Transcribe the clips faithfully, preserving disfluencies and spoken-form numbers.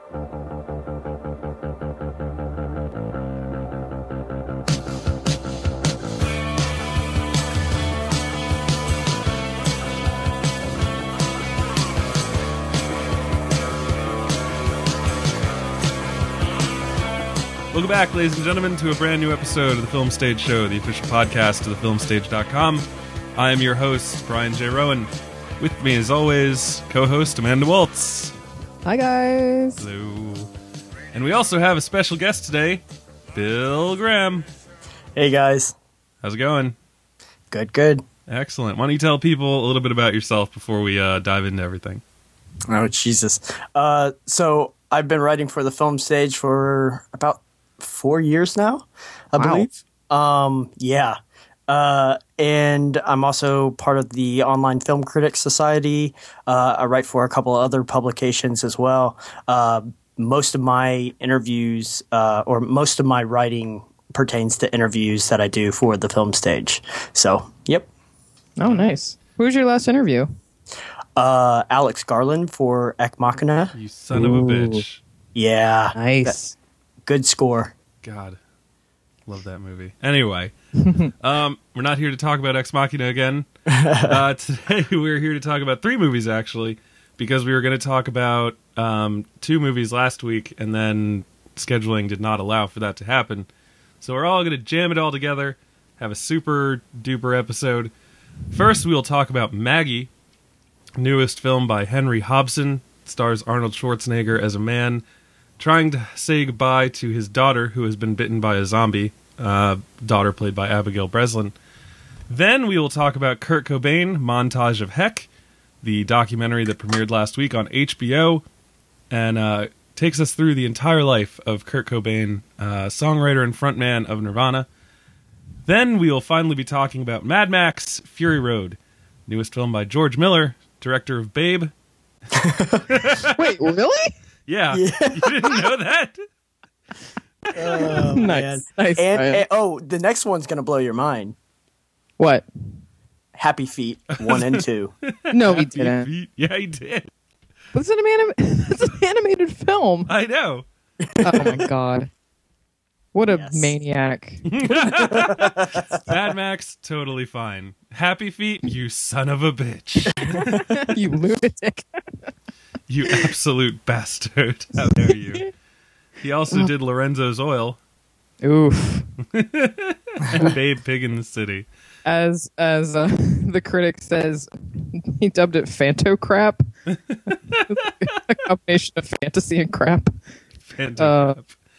Welcome back, ladies and gentlemen, to a brand new episode of the Film Stage Show, the official podcast of the film stage dot com. I am your host, Brian J. Rowan. With me, as always, co-host Amanda Waltz. Hi, guys. Hello. And we also have a special guest today, Bill Graham. Hey, guys. How's it going? Good, good. Excellent. Why don't you tell people a little bit about yourself before we uh, dive into everything? Oh, Jesus. Uh, so I've been writing for the film stage for about four years now, I Wow. believe. Um, yeah. Uh, and I'm also part of the Online Film Critics Society. Uh, I write for a couple of other publications as well. Uh, most of my interviews, uh, or most of my writing pertains to interviews that I do for the film stage. So, yep. Oh, nice. Who was your last interview? Uh, Alex Garland for Ex Machina. You son of a Ooh. bitch. Yeah. Nice. Good score. God. Love that movie. Anyway, um, we're not here to talk about Ex Machina again. Uh, today we're here to talk about three movies, actually, because we were going to talk about um, two movies last week, and then scheduling did not allow for that to happen. So we're all going to jam it all together, have a super duper episode. First, we'll talk about Maggie, newest film by Henry Hobson. It stars Arnold Schwarzenegger as a man trying to say goodbye to his daughter, who has been bitten by a zombie. Uh, daughter played by Abigail Breslin. Then we will talk about Kurt Cobain, Montage of Heck, the documentary that premiered last week on H B O, and uh, takes us through the entire life of Kurt Cobain, uh, songwriter and frontman of Nirvana. Then we will finally be talking about Mad Max: Fury Road, newest film by George Miller, director of Babe. Wait, really? Yeah, Yeah. You didn't know that? Oh, Nice. man. Nice, And, Brian. and- oh, the next one's gonna blow your mind. What? Happy Feet one and two. No, we Happy didn't. Feet. Yeah, he did. That's an, anim- That's an animated film. I know. Oh, my God. What a Yes. maniac. Mad Max, totally fine. Happy Feet, you son of a bitch. You lunatic. You absolute bastard. How dare you. He also did Lorenzo's Oil Oof. and Babe Pig in the City. As as uh, the critic says, he dubbed it Fanto Crap. A combination of fantasy and crap. Fantastic. Uh,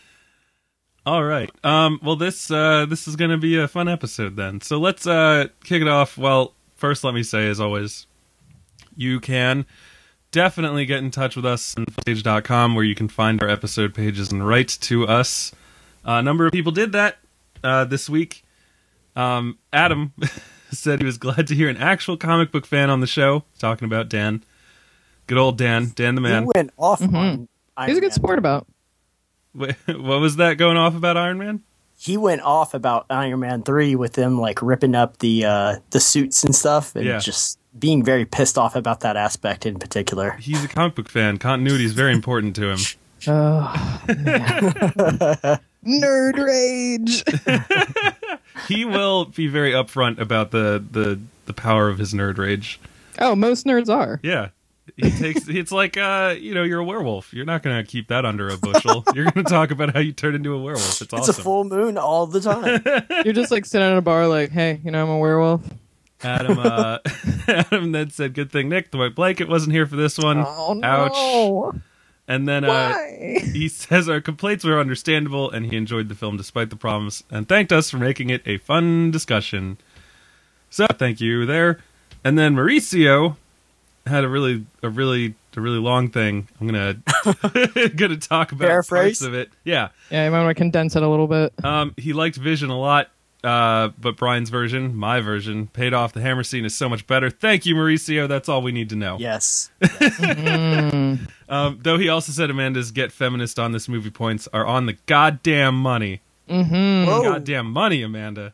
All right. Um, well, this uh, this is going to be a fun episode then. So let's uh, kick it off. Well, first let me say, as always, you can definitely get in touch with us on stage dot com, where you can find our episode pages and write to us. Uh, a number of people did that uh, this week. Um, Adam said he was glad to hear an actual comic book fan on the show, talking about Dan. Good old Dan. Dan the man. He went off Mhm. on Iron He's a good Man. sport about. Wait, what was that going off about Iron Man? He went off about Iron Man three with them like ripping up the uh, the suits and stuff, and Yeah. just being very pissed off about that aspect in particular. He's a comic book fan. Continuity is very important to him. Oh, man. Nerd rage. He will be very upfront about the, the, the power of his nerd rage. Oh, most nerds are. Yeah. He takes it's like uh you know, you're a werewolf. You're not gonna keep that under a bushel. You're gonna talk about how you turn into a werewolf. It's awesome. It's a full moon all the time. You're just like sitting at a bar like, hey, you know, I'm a werewolf. Adam uh Adam then said, good thing Nick, the white blanket, wasn't here for this one. Oh, no. Ouch. And then uh Why? he says our complaints were understandable and he enjoyed the film despite the problems and thanked us for making it a fun discussion. So thank you there. And then Mauricio had a really a really a really long thing. I'm gonna gonna talk about Paraphrase? parts of it. Yeah. Yeah, you might want to condense it a little bit. Um he liked Vision a lot. Uh, but Brian's version, my version, paid off. The hammer scene is so much better. Thank you, Mauricio. That's all we need to know. Yes. Mm. Um, though he also said Amanda's get feminist on this movie points are on the goddamn money. Mm-hmm. Whoa. Goddamn money, Amanda.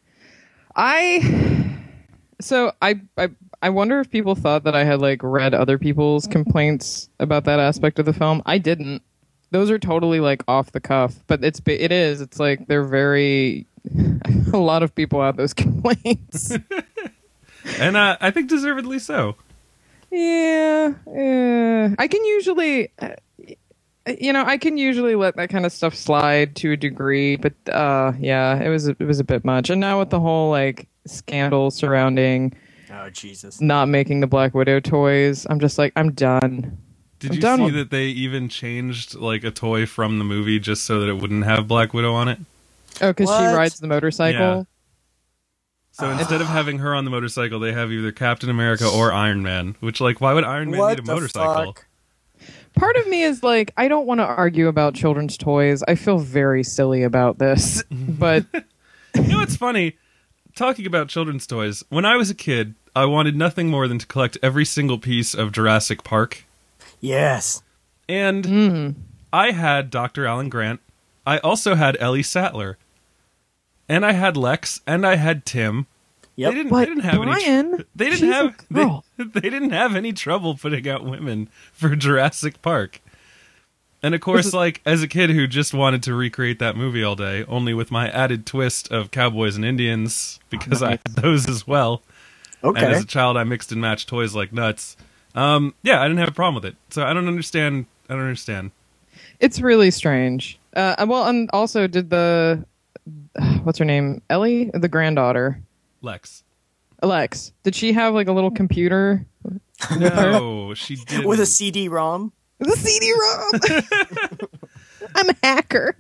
I so I, I I wonder if people thought that I had like read other people's complaints about that aspect of the film. I didn't. those are totally like off the cuff, but it's it is. It's like they're very. A lot of people have those complaints, and uh, I think deservedly so. Yeah, yeah. I can usually, uh, you know, I can usually let that kind of stuff slide to a degree, but uh, yeah, it was it was a bit much. And now with the whole like scandal surrounding, oh Jesus, not making the Black Widow toys, I'm just like, I'm done. Did I'm you done see with- that they even changed like a toy from the movie just so that it wouldn't have Black Widow on it? Oh, because she What? rides the motorcycle. Yeah. So instead of having her on the motorcycle, they have either Captain America or Iron Man. Which, like, why would Iron Man what need a the motorcycle? fuck? Part of me is like, I don't want to argue about children's toys. I feel very silly about this, but You know what's funny? Talking about children's toys, when I was a kid, I wanted nothing more than to collect every single piece of Jurassic Park. Yes. And mm, I had Doctor Alan Grant. I also had Ellie Sattler. And I had Lex, and I had Tim. Yep. They didn't, but they didn't have any. Brian, tr- They didn't she's a have. They, girl. they didn't have any trouble putting out women for Jurassic Park. And of course, is- like as a kid who just wanted to recreate that movie all day, only with my added twist of cowboys and Indians because I had those as well. Okay. And as a child, I mixed and matched toys like nuts. Um, yeah, I didn't have a problem with it. So I don't understand. I don't understand. It's really strange. Uh, well, and also, did the what's her name, Ellie, the granddaughter, Lex. Alex? Did she have like a little computer? No, she did. With a C D ROM. The C D ROM. I'm a hacker.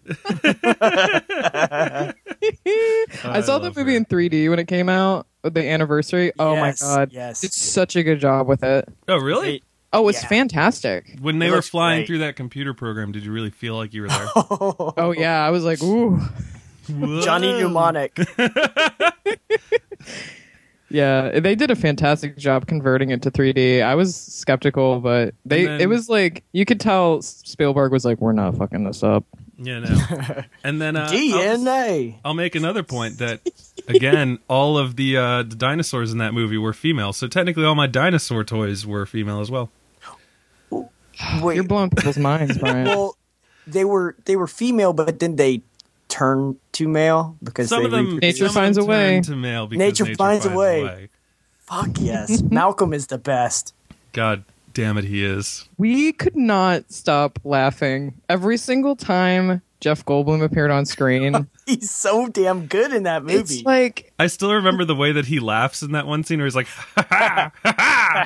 I saw the love movie her. in three D when it came out, the anniversary. Oh Yes, my god, yes. it's such a good job with it. Oh, really? It- Oh, it's Yeah. fantastic. When they It were looks flying great. through that computer program, did you really feel like you were there? Oh yeah, I was like, ooh. Johnny Mnemonic. Yeah, they did a fantastic job converting it to three D. I was skeptical, but they And then- it was like you could tell Spielberg was like, "We're not fucking this up." Yeah, no. And then uh, D N I'll, A. I'll make another point that, again, all of the, uh, the dinosaurs in that movie were female. So technically all my dinosaur toys were female as well. Wait, You're blowing people's minds, Brian. well, they were they were female, but then they turned to male because Some they of them, reproduced. Nature some of finds them a way. turned to male because Nature nature, finds finds, a a way. way. Fuck yes, Malcolm is the best. God damn it, he is. We could not stop laughing every single time Jeff Goldblum appeared on screen. He's so damn good in that movie. It's like I still remember the way that he laughs in that one scene where he's like, ha ha, ha ha.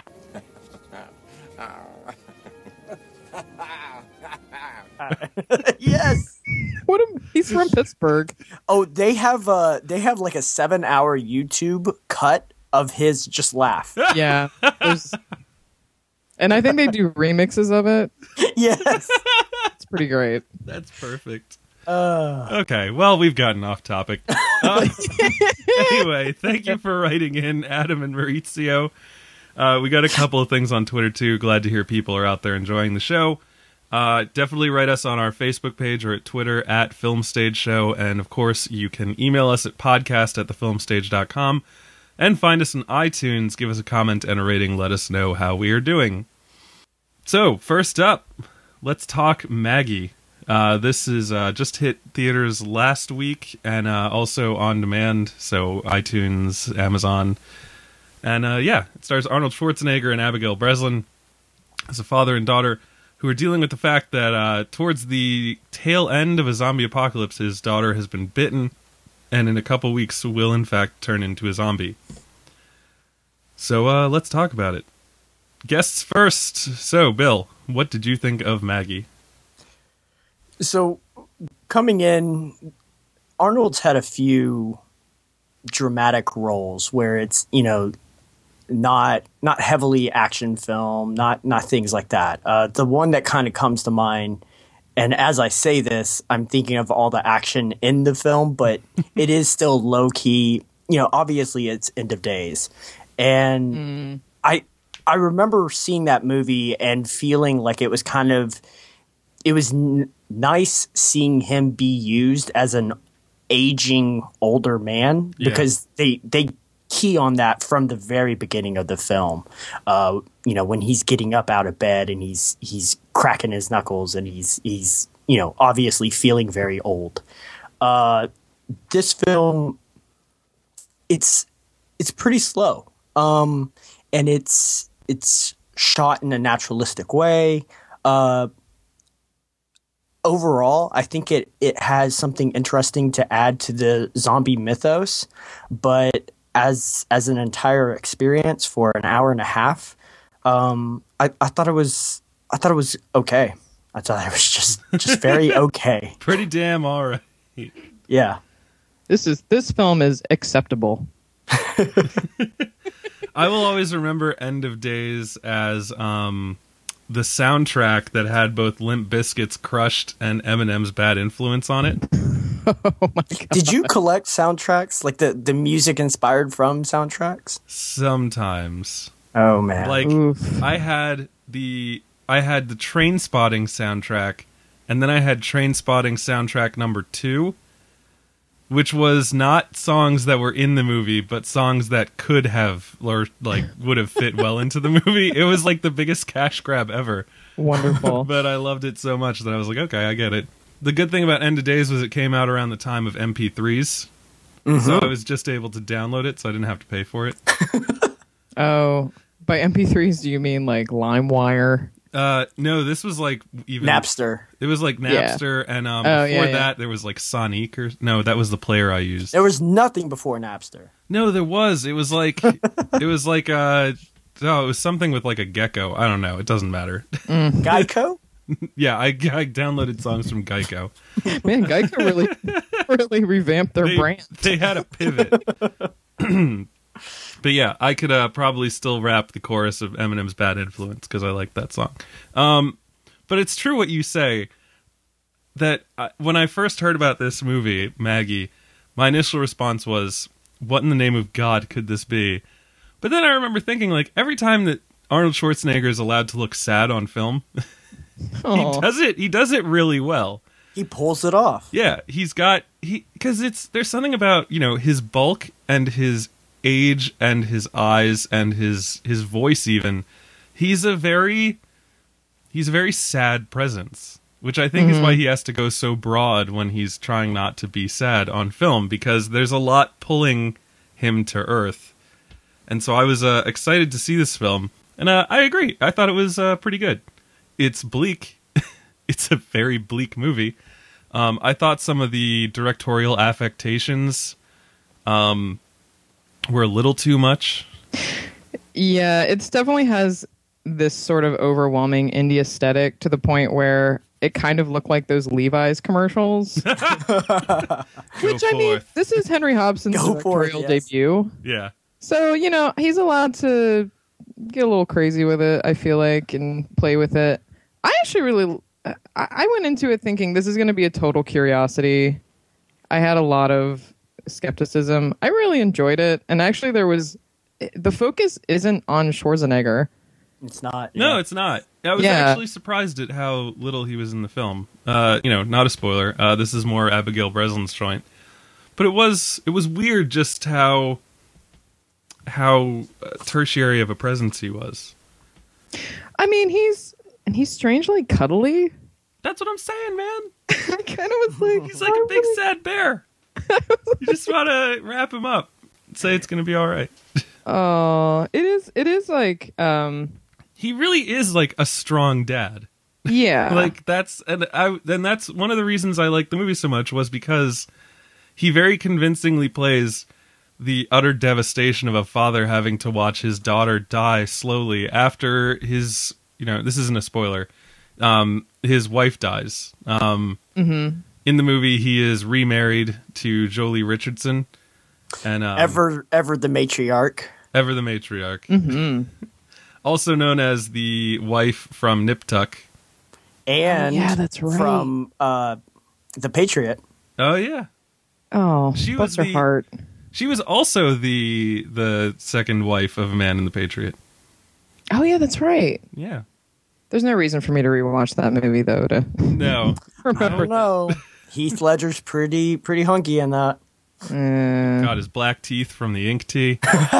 Yes. what? A, he's from Pittsburgh. Oh, they have uh they have like a seven hour YouTube cut of his just laugh. Yeah, there's- and I think they do remixes of it. Yes. It's pretty great. That's perfect. Uh, Okay, well, we've gotten off topic. Uh, anyway, thank you for writing in, Adam and Maurizio. Uh, we got a couple of things on Twitter, too. Glad to hear people are out there enjoying the show. Uh, definitely write us on our Facebook page or at Twitter at Film Stage Show. And, of course, you can email us at podcast at thefilmstage dot com. And find us on iTunes. Give us a comment and a rating. Let us know how we are doing. So, first up, let's talk Maggie. Uh, this is uh, just hit theaters last week and uh, also on demand, so iTunes, Amazon. And uh, yeah, it stars Arnold Schwarzenegger and Abigail Breslin as a father and daughter who are dealing with the fact that uh, towards the tail end of a zombie apocalypse, his daughter has been bitten and in a couple weeks will in fact turn into a zombie. So uh, let's talk about it. Guests first. So, Bill, what did you think of Maggie? so coming in, Arnold's had a few dramatic roles where it's, you know, not not heavily action film, not not things like that. Uh, the one that kind of comes to mind, and as I say this, I'm thinking of all the action in the film, but it is still low key. You know, obviously it's End of Days, and Mm. I I remember seeing that movie and feeling like it was kind of it was n- nice seeing him be used as an aging older man Yeah. because they they key on that from the very beginning of the film. Uh, you know, when he's getting up out of bed and he's he's cracking his knuckles and he's he's you know obviously feeling very old. Uh, this film, it's it's pretty slow, um, and it's it's shot in a naturalistic way. Uh, overall, I think it it has something interesting to add to the zombie mythos, but as as an entire experience for an hour and a half, um, I, I thought it was I thought it was okay. I thought it was just just very okay. Pretty damn all right. Yeah. This is this film is acceptable. I will always remember End of Days as um, the soundtrack that had both Limp Bizkit's Crushed and Eminem's Bad Influence on it. Oh my god! Did you collect soundtracks, like the, the music inspired from soundtracks? Sometimes. Oh man. Like Oof. I had the I had the Train Spotting soundtrack, and then I had Train Spotting soundtrack number two, which was not songs that were in the movie, but songs that could have or like would have fit well into the movie. It was like the biggest cash grab ever. Wonderful. But I loved it so much that I was like, okay, I get it. The good thing about End of Days was it came out around the time of M P threes, Mm-hmm. so I was just able to download it, so I didn't have to pay for it. Oh, by M P threes, do you mean like LimeWire? Uh, no, this was like even Napster. It was like Napster, and um, Oh, before yeah, yeah. that there was like Sonic or no, that was the player I used. There was nothing before Napster. No, there was. It was like it was like uh, oh, it was something with like a gecko. I don't know. It doesn't matter. Geico? Yeah, I, I downloaded songs from Geico. Man, Geico really, really revamped their They, brand. they had a pivot. But yeah, I could uh, probably still rap the chorus of Eminem's Bad Influence because I like that song. Um, but it's true what you say, that I, when I first heard about this movie, Maggie, my initial response was, what in the name of God could this be? But then I remember thinking, like, every time that Arnold Schwarzenegger is allowed to look sad on film, Aw. he does it. He does it really well. He pulls it off. Yeah, he's got he because it's there's something about you know his bulk and his age and his eyes and his his voice even. He's a very he's a very sad presence, which I think is why he has to go so broad when he's trying not to be sad on film, because there's a lot pulling him to earth. And so I was uh, excited to see this film, and uh, I agree. I thought it was uh, pretty good. It's bleak. It's a very bleak movie. Um, I thought some of the directorial affectations um, were a little too much. Yeah, it definitely has this sort of overwhelming indie aesthetic to the point where it kind of looked like those Levi's commercials. Go Which, I mean, forth. this is Henry Hobson's Go for it, directorial yes. debut. Yeah. So, you know, he's allowed to get a little crazy with it, I feel like, and play with it. I actually really... I, I went into it thinking this is going to be a total curiosity. I had a lot of skepticism. I really enjoyed it. And actually, there was... The focus isn't on Schwarzenegger. It's not. No, yeah. it's not. I was Yeah. actually surprised at how little he was in the film. Uh, you know, not a spoiler. Uh, this is more Abigail Breslin's joint. But it was it was weird just how how uh, tertiary of a presence he was. I mean, he's... And he's strangely cuddly. That's what I'm saying, man. I kind of was like... He's like a big sad bear. You just want to wrap him up. Say it's going to be all right. Oh, it is. It is like, um, He really is like a strong dad. yeah, Like that's and I then that's one of the reasons I like the movie so much was because he very convincingly plays the utter devastation of a father having to watch his daughter die slowly after his, you know, this isn't a spoiler. Um, his wife dies. Um, mm-hmm. In the movie, he is remarried to Jolie Richardson, and um, Ever, ever the matriarch. Ever the matriarch, Mm-hmm. also known as the wife from Nip Tuck. And Oh, yeah, that's right. from uh, The Patriot. Oh yeah, Oh, She bless was her the- heart. she was also the the second wife of a man in the Patriot. Oh yeah, that's right. Yeah, There's no reason for me to rewatch that movie though to no, I remember. don't know. Heath Ledger's pretty pretty hunky in that. Uh, Got his black teeth from the ink tea.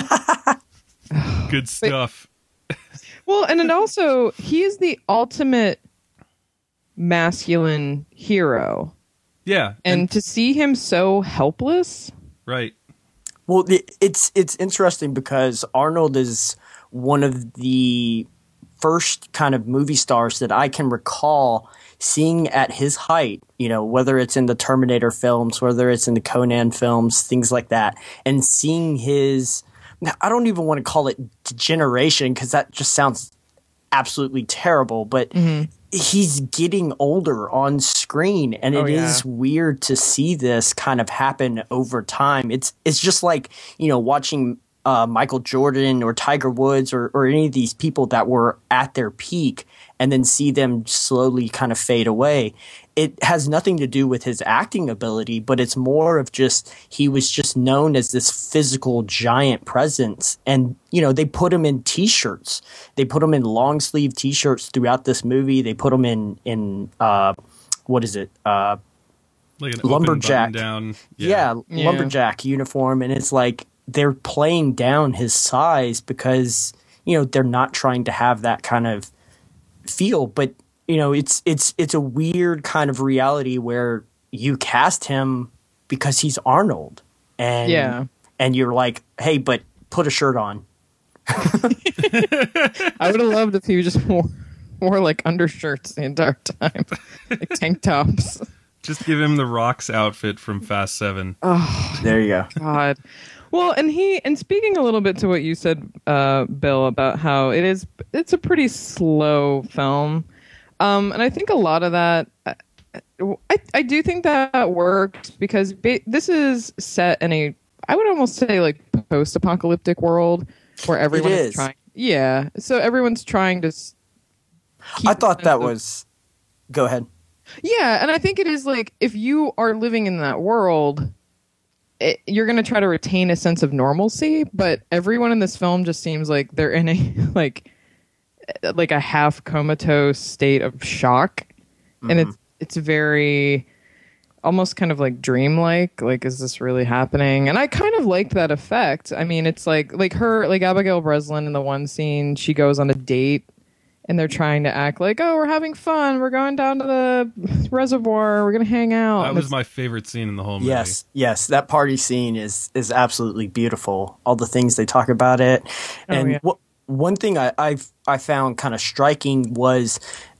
Good stuff. well, and it also, he is the ultimate masculine hero. Yeah. And, And, to see him so helpless. right. Well, it, it's it's interesting because Arnold is one of the first kind of movie stars that I can recall seeing at his height, you know, whether it's in the Terminator films, whether it's in the Conan films, things like that, and seeing his, I don't even want to call it degeneration because that just sounds absolutely terrible, but Mm-hmm. he's getting older on screen, and it Oh, yeah. is weird to see this kind of happen over time. It's it's just like, you know, watching uh, Michael Jordan or Tiger Woods or, or any of these people that were at their peak and then see them slowly kind of fade away. It has nothing to do with his acting ability, but it's more of just he was just known as this physical giant presence. And, you know, they put him in T-shirts. They put him in long sleeve T-shirts throughout this movie. They put him in, in uh, what is it? Uh, Like an Lumberjack. open button down. yeah, Yeah. lumberjack uniform. And it's like they're playing down his size because, you know, they're not trying to have that kind of feel. But, you know, it's it's it's a weird kind of reality where you cast him because he's Arnold. And Yeah. and you're like, hey, but put a shirt on. I would have loved if he just wore, wore like undershirts the entire time, like tank tops. Just give him the Rock's outfit from Fast Seven. There you go. God. Well, and he and speaking a little bit to what you said, uh, Bill, about how it is, it's a pretty slow film, um, and I think a lot of that, I I do think that works because ba- this is set in a, I would almost say like post-apocalyptic world where everyone is. is. trying, yeah, so everyone's trying to. s- keep I a thought sense that of- was. Go ahead. Yeah, and I think it is like if you are living in that world, it, you're going to try to retain a sense of normalcy. But everyone in this film just seems like they're in a like like a half comatose state of shock, and it's it's very almost kind of like dreamlike. Like, is this really happening? And I kind of liked that effect. I mean, it's like like her like Abigail Breslin in the one scene, she goes on a date. And they're trying to act like, oh, we're having fun. We're going down to the reservoir. We're going to hang out. That And was it's- my favorite scene in the whole movie. Yes, yes, that party scene is is absolutely beautiful. All the things they talk about it, and yeah. what one thing I I've, I found kind of striking was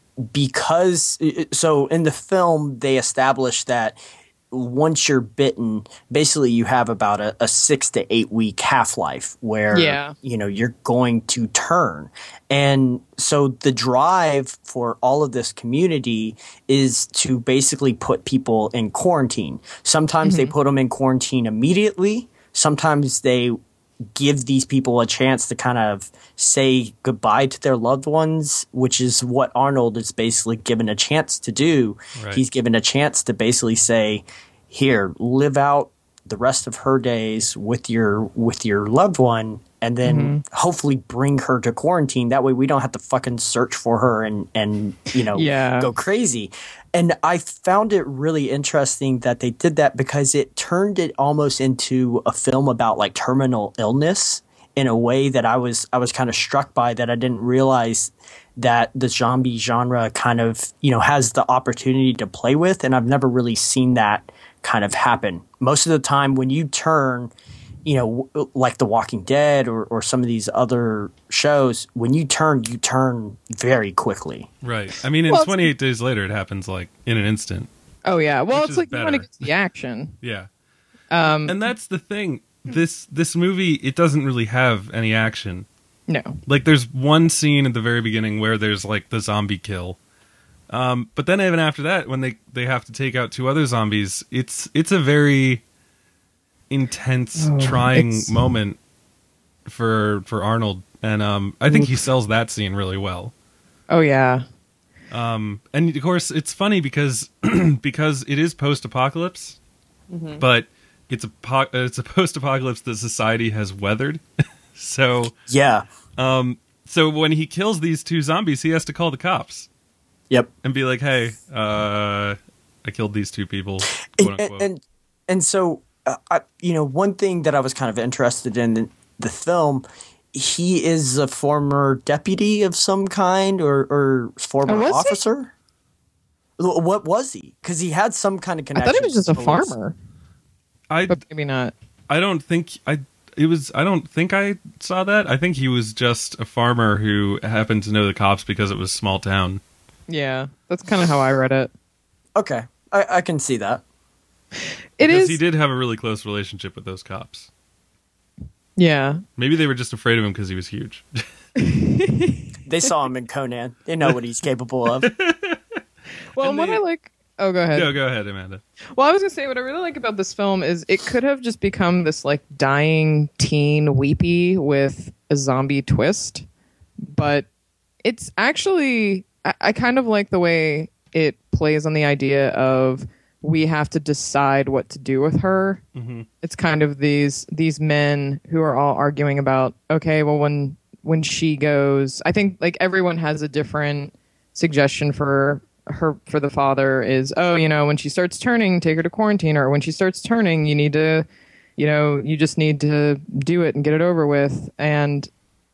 because so in the film they established that once you're bitten, basically you have about a, a six to eight week half life where Yeah. you know you're going to turn, and so the drive for all of this community is to basically put people in quarantine. Sometimes they put them in quarantine immediately. Sometimes they give these people a chance to kind of say goodbye to their loved ones, which is what Arnold is basically given a chance to do. Right. He's given a chance to basically say, here, live out the rest of her days with your with your loved one, and then hopefully bring her to quarantine. That way we don't have to fucking search for her and and you know Yeah. go crazy. And I found it really interesting that they did that because it turned it almost into a film about like terminal illness in a way that I was I was kind of struck by, that I didn't realize that the zombie genre kind of, you know, has the opportunity to play with, and I've never really seen that kind of happen. Most of the time when you turn, you know, w- like The Walking Dead or, or some of these other shows, when you turn, you turn very quickly. Right. I mean, in Well, it's- twenty-eight Days Later, it happens like in an instant. oh, yeah. Well, Which it's is like you want to better. get to the action. Yeah. Um, And that's the thing. This this movie, it doesn't really have any action. no. Like, there's one scene at the very beginning where there's like the zombie kill. Um, but then even after that, when they, they have to take out two other zombies, it's it's a very intense, Oh, trying it's- moment for for Arnold, and um, I think he sells that scene really well. Oh, yeah. Um, and of course, it's funny because because it is post-apocalypse, but it's a po- it's a post-apocalypse that society has weathered. so Yeah. um, so when he kills these two zombies, he has to call the cops Yep. and be like, "Hey, uh, I killed these two people." And, quote unquote. and and so uh, I, you know, one thing that I was kind of interested in the, the film, he is a former deputy of some kind or, or former Oh, was he? officer. L- What was he? Because he had some kind of I connection. thought he was just to a police. farmer, I but maybe not. I don't think I it was I don't think I saw that. I think he was just a farmer who happened to know the cops because it was a small town. Yeah, that's kind of how I read it. Okay, I, I can see that. It Because is. he did have a really close relationship with those cops. Yeah. Maybe they were just afraid of him because he was huge. They saw him in Conan. They know what he's capable of. Well, And what they- I like. Oh, go ahead. No, go ahead, Amanda. Well, I was gonna say what I really like about this film is it could have just become this like dying teen weepy with a zombie twist, but it's actually I, I kind of like the way it plays on the idea of we have to decide what to do with her. Mm-hmm. It's kind of these these men who are all arguing about okay, well when when she goes, I think like everyone has a different suggestion for her for the father is oh you know when she starts turning take her to quarantine or when she starts turning you need to you know you just need to do it and get it over with and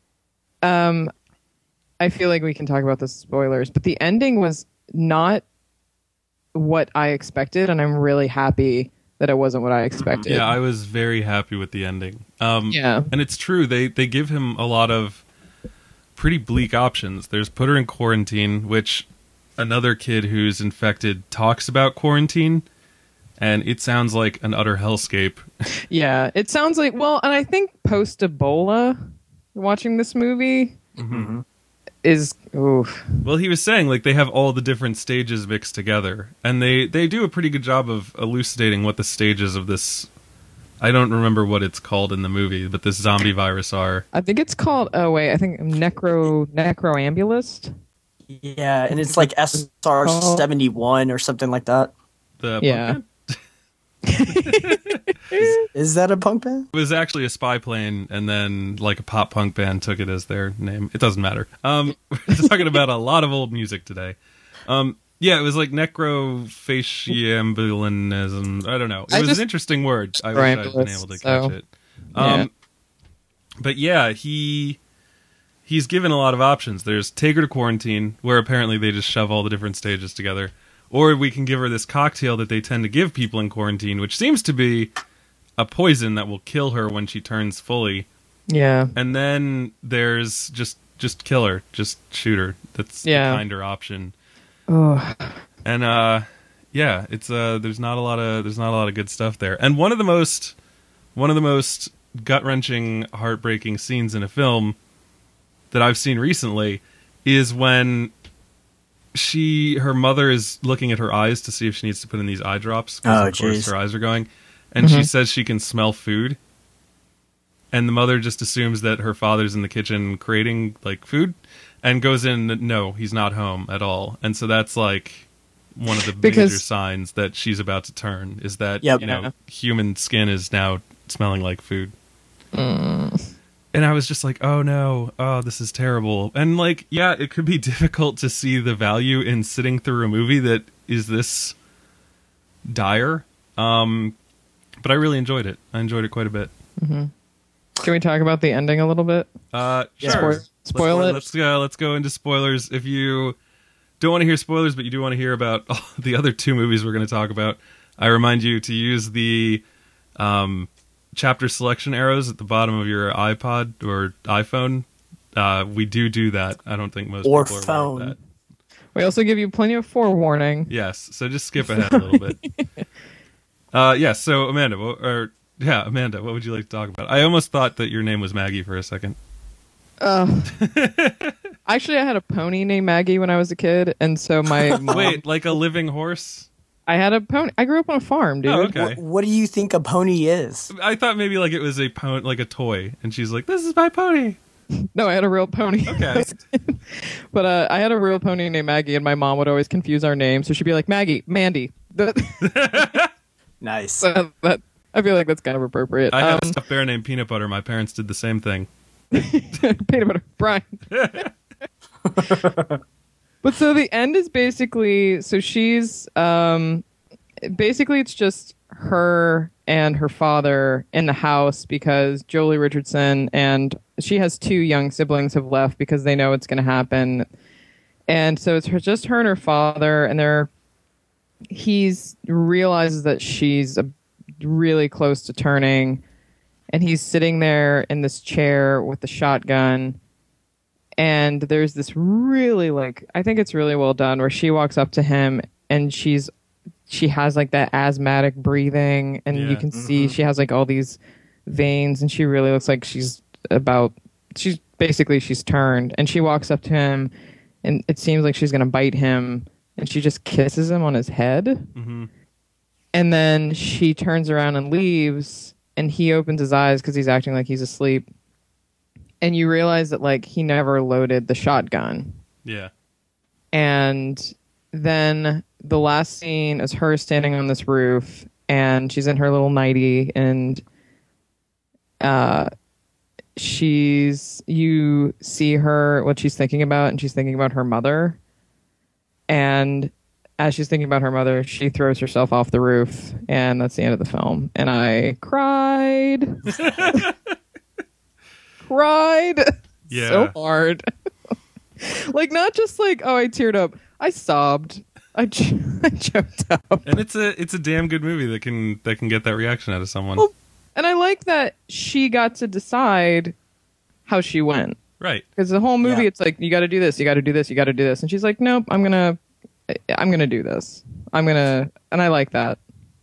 um I feel like we can talk about the spoilers but the ending was not what I expected and I'm really happy that it wasn't what I expected. Yeah, I was very happy with the ending. Um, Yeah. And it's true, they, they give him a lot of pretty bleak options. There's put her in quarantine, which another kid who's infected talks about quarantine, and it sounds like an utter hellscape. Yeah, it sounds like well, and I think post Ebola, watching this movie Mm-hmm. is oof. Well, he was saying like they have all the different stages mixed together, and they, they do a pretty good job of elucidating what the stages of this, I don't remember what it's called in the movie, but this zombie virus are. I think it's called. Oh wait, I think necro necroambulist. Yeah, and it's like S R seventy-one or something like that. The Yeah. punk band? Is that a punk band? It was actually a spy plane, and then like a pop punk band took it as their name. It doesn't matter. Um, we're talking about a lot of old music today. Um, yeah, it was like necrofaciambulinism. I don't know. It I was just- an interesting word. I wish I'd been able to catch so, it. Um, yeah. But yeah, he he's given a lot of options. There's take her to quarantine, where apparently they just shove all the different stages together. Or we can give her this cocktail that they tend to give people in quarantine, which seems to be a poison that will kill her when she turns fully. Yeah, And then there's just just kill her, just shoot her. That's Yeah. the kinder option. oh, And uh, yeah, it's uh, there's not a lot of there's not a lot of good stuff there. And one of the most one of the most gut wrenching, heartbreaking scenes in a film that I've seen recently is when she her mother is looking at her eyes to see if she needs to put in these eye drops because Oh, of course jeez. her eyes are going, and she says she can smell food, and the mother just assumes that her father's in the kitchen creating like food, and goes in. No, he's not home at all, and so that's like one of the Because- major signs that she's about to turn is that Yep. you know Yeah. human skin is now smelling like food. And I was just like, oh no, oh, this is terrible. And like, yeah, it could be difficult to see the value in sitting through a movie that is this dire. Um, but I really enjoyed it. I enjoyed it quite a bit. can we talk about the ending a little bit? Uh, Yeah. sure. Spoil- spoil let's, it? Let's go. Let's go into spoilers. If you don't want to hear spoilers, but you do want to hear about all the other two movies we're going to talk about, I remind you to use the um, chapter selection arrows at the bottom of your iPod or iPhone. Uh, we do do that. I don't think most Or people are aware phone. of that. We also give you plenty of forewarning. Yes, so just skip ahead a little bit. Uh, yeah, so Amanda, what, or yeah, Amanda, what would you like to talk about? I almost thought that your name was Maggie for a second. Uh, actually, I had a pony named Maggie when I was a kid, and so my mom, Wait, like a living horse? I had a pony. I grew up on a farm, dude. Oh, okay. What, what do you think a pony is? I thought maybe like it was a po- like a toy, and she's like, "This is my pony." No, I had a real pony. Okay. But uh, I had a real pony named Maggie, and my mom would always confuse our names, so she'd be like, Maggie, Mandy. That, Nice. that, that- I feel like that's kind of appropriate. I had Um, a stuffed bear named Peanut Butter. My parents did the same thing. peanut butter, Brian. But so the end is basically so she's um basically it's just her and her father in the house because Jolie Richardson and she has two young siblings have left because they know it's going to happen. And so it's her, just her and her father, and they're he's realizes that she's a, really close to turning, and he's sitting there in this chair with the shotgun. And there's this really, like, I think it's really well done where she walks up to him and she's, she has like that asthmatic breathing, and Yeah. you can see she has like all these veins, and she really looks like she's about, she's basically, she's turned, and she walks up to him and it seems like she's going to bite him, and she just kisses him on his head. Mm-hmm. And then she turns around and leaves, and he opens his eyes because he's acting like he's asleep. And you realize that, like, he never loaded the shotgun. Yeah. And then the last scene is her standing on this roof, and she's in her little nightie, and uh, she's, you see her, what she's thinking about, and she's thinking about her mother. And as she's thinking about her mother, she throws herself off the roof, and that's the end of the film. And I cried. cried Yeah. so hard. Like, not just like, oh, I teared up. I sobbed. I, ch- I choked up. And it's a it's a damn good movie that can that can get that reaction out of someone. Well, and I like that she got to decide how she went. Right. Because the whole movie, Yeah. it's like, you got to do this, you got to do this, you got to do this. And she's like, nope, I'm going to, I'm going to do this. I'm going to, and I like that.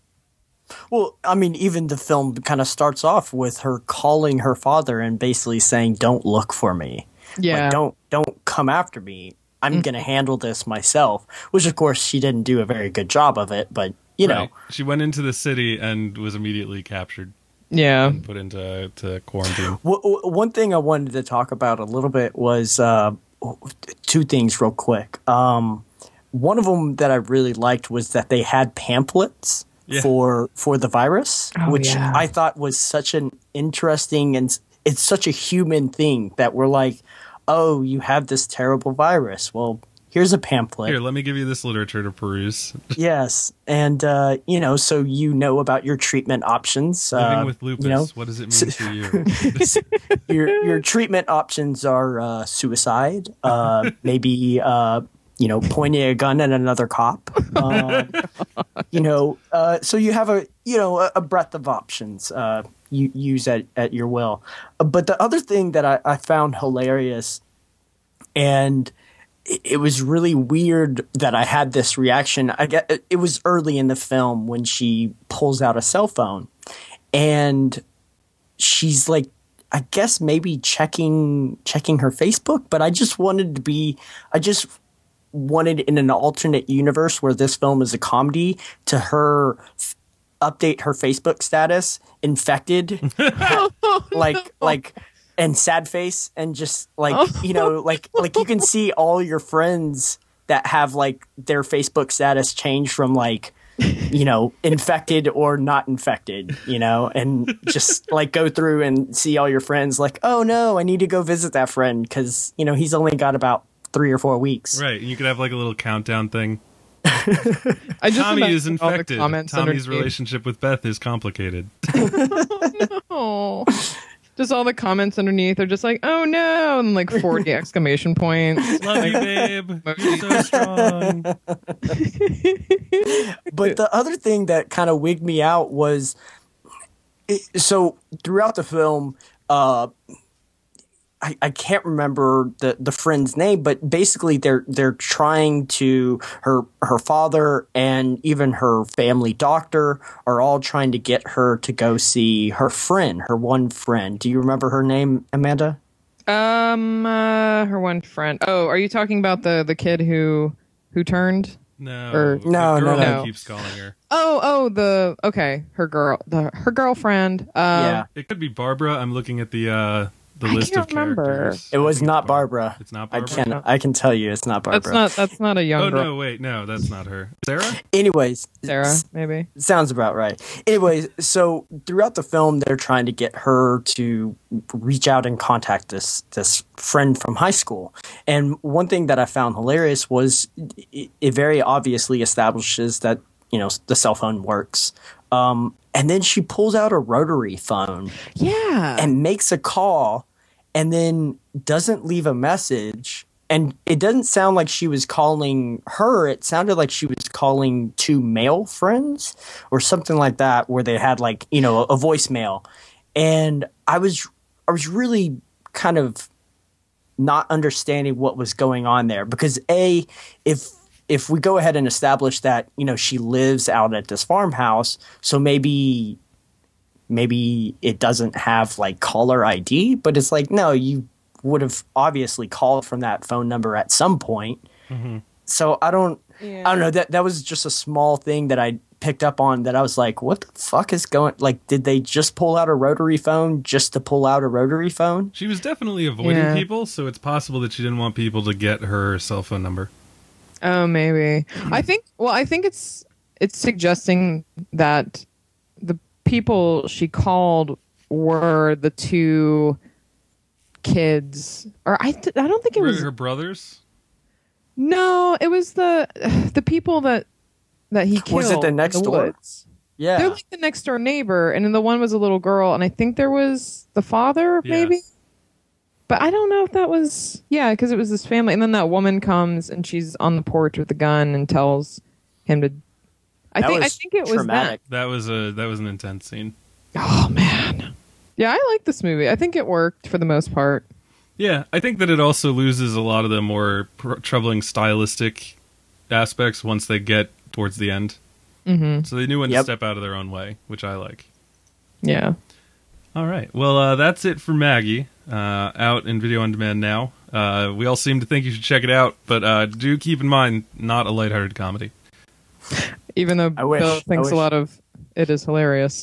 Well, I mean, even the film kind of starts off with her calling her father and basically saying, "Don't look for me. Yeah. Like, don't don't come after me. I'm Mm-hmm. going to handle this myself." Which, of course, she didn't do a very good job of it. But you know, Right. She went into the city and was immediately captured Yeah. and put into to quarantine. w- w- one thing I wanted to talk about a little bit was uh, two things, real quick. Um, one of them that I really liked was that they had pamphlets. Yeah. For for the virus, Oh, which yeah. I thought was such an interesting and s- it's such a human thing that we're like, oh, you have this terrible virus. Well, here's a pamphlet. Here, let me give you this literature to peruse. Yes, and uh, you know, so you know about your treatment options. Living uh, with lupus, you know, what does it mean to you? your your treatment options are uh, suicide, uh, maybe uh, you know, pointing a gun at another cop. Uh, you know, uh, so you have a you know a, a breadth of options uh, you use at, at your will. Uh, But the other thing that I, I found hilarious, and it, it was really weird that I had this reaction. I get it was early in the film when she pulls out a cell phone, and she's like, I guess maybe checking checking her Facebook, but I just wanted to be I just wanted in an alternate universe where this film is a comedy to her f- update her Facebook status infected like like and sad face and just like you know like like you can see all your friends that have like their Facebook status change from like you know, infected or not infected, you know, and just like go through and see all your friends like, oh no, I need to go visit that friend because, you know, he's only got about three or four weeks. Right, and you could have like a little countdown thing. I just Tommy is imagine all the infected. comments Tommy's underneath. relationship with Beth is complicated. Oh. Just all the comments underneath are just like, oh no, and like forty exclamation points. Love you, babe. You're so strong. But the other thing that kind of wigged me out was it, so throughout the film, uh, I, I can't remember the, the friend's name, but basically they're they're trying to her her father and even her family doctor are all trying to get her to go see her friend, her one friend. Do you remember her name, Amanda? Um, uh, her one friend. Oh, are you talking about the the kid who who turned? No, Or- the No, girl no, no. who keeps calling her. Oh, oh, the okay, her girl, the her girlfriend. Uh, Yeah. It could be Barbara. I'm looking at the uh, the I list can't of remember. characters. It I was think it's not Bar- Barbara. It's not I Barbara. can I can tell you it's not Barbara. that's not that's not a young Oh girl. no, wait, no, that's not her. Sarah? Anyways, Sarah, maybe. sounds about right. Anyways, so throughout the film, they're trying to get her to reach out and contact this this friend from high school. And one thing that I found hilarious was it, it very obviously establishes that you know the cell phone works. Um, And then she pulls out a rotary phone Yeah. and makes a call and then doesn't leave a message. And it doesn't sound like she was calling her. It sounded like she was calling two male friends or something like that, where they had like, you know, a voicemail. And I was, I was really kind of not understanding what was going on there, because A, if, if we go ahead and establish that, you know, she lives out at this farmhouse, so maybe, maybe it doesn't have like caller I D, but it's like, no, you would have obviously called from that phone number at some point. Mm-hmm. So I don't, yeah. I don't know. That that was just a small thing that I picked up on that I was like, what the fuck is going? Like, did they just pull out a rotary phone just to pull out a rotary phone? She was definitely avoiding yeah. people, so it's possible that she didn't want people to get her cell phone number. Oh, maybe. I think. Well, I think it's it's suggesting that the people she called were the two kids, or I, I don't think it Were was her brothers. No, it was the the people that that he killed. Was it the next the door? Woods. Yeah, they're like the next door neighbor, and then the one was a little girl, and I think there was the father, yeah. maybe. But I don't know if that was yeah, because it was this family, and then that woman comes and she's on the porch with the gun and tells him to. I that think was I think it was traumatic. That was a that was an intense scene. Oh man, yeah, I like this movie. I think it worked for the most part. Yeah, I think that it also loses a lot of the more pr- troubling stylistic aspects once they get towards the end. Mm-hmm. So they knew when yep. to step out of their own way, which I like. Yeah. All right. Well, uh, that's it for Maggie. Uh, out in video on demand now. Uh, we all seem to think you should check it out, but uh, do keep in mind, not a lighthearted comedy. Even though I wish, Bill thinks I wish. a lot of it is hilarious.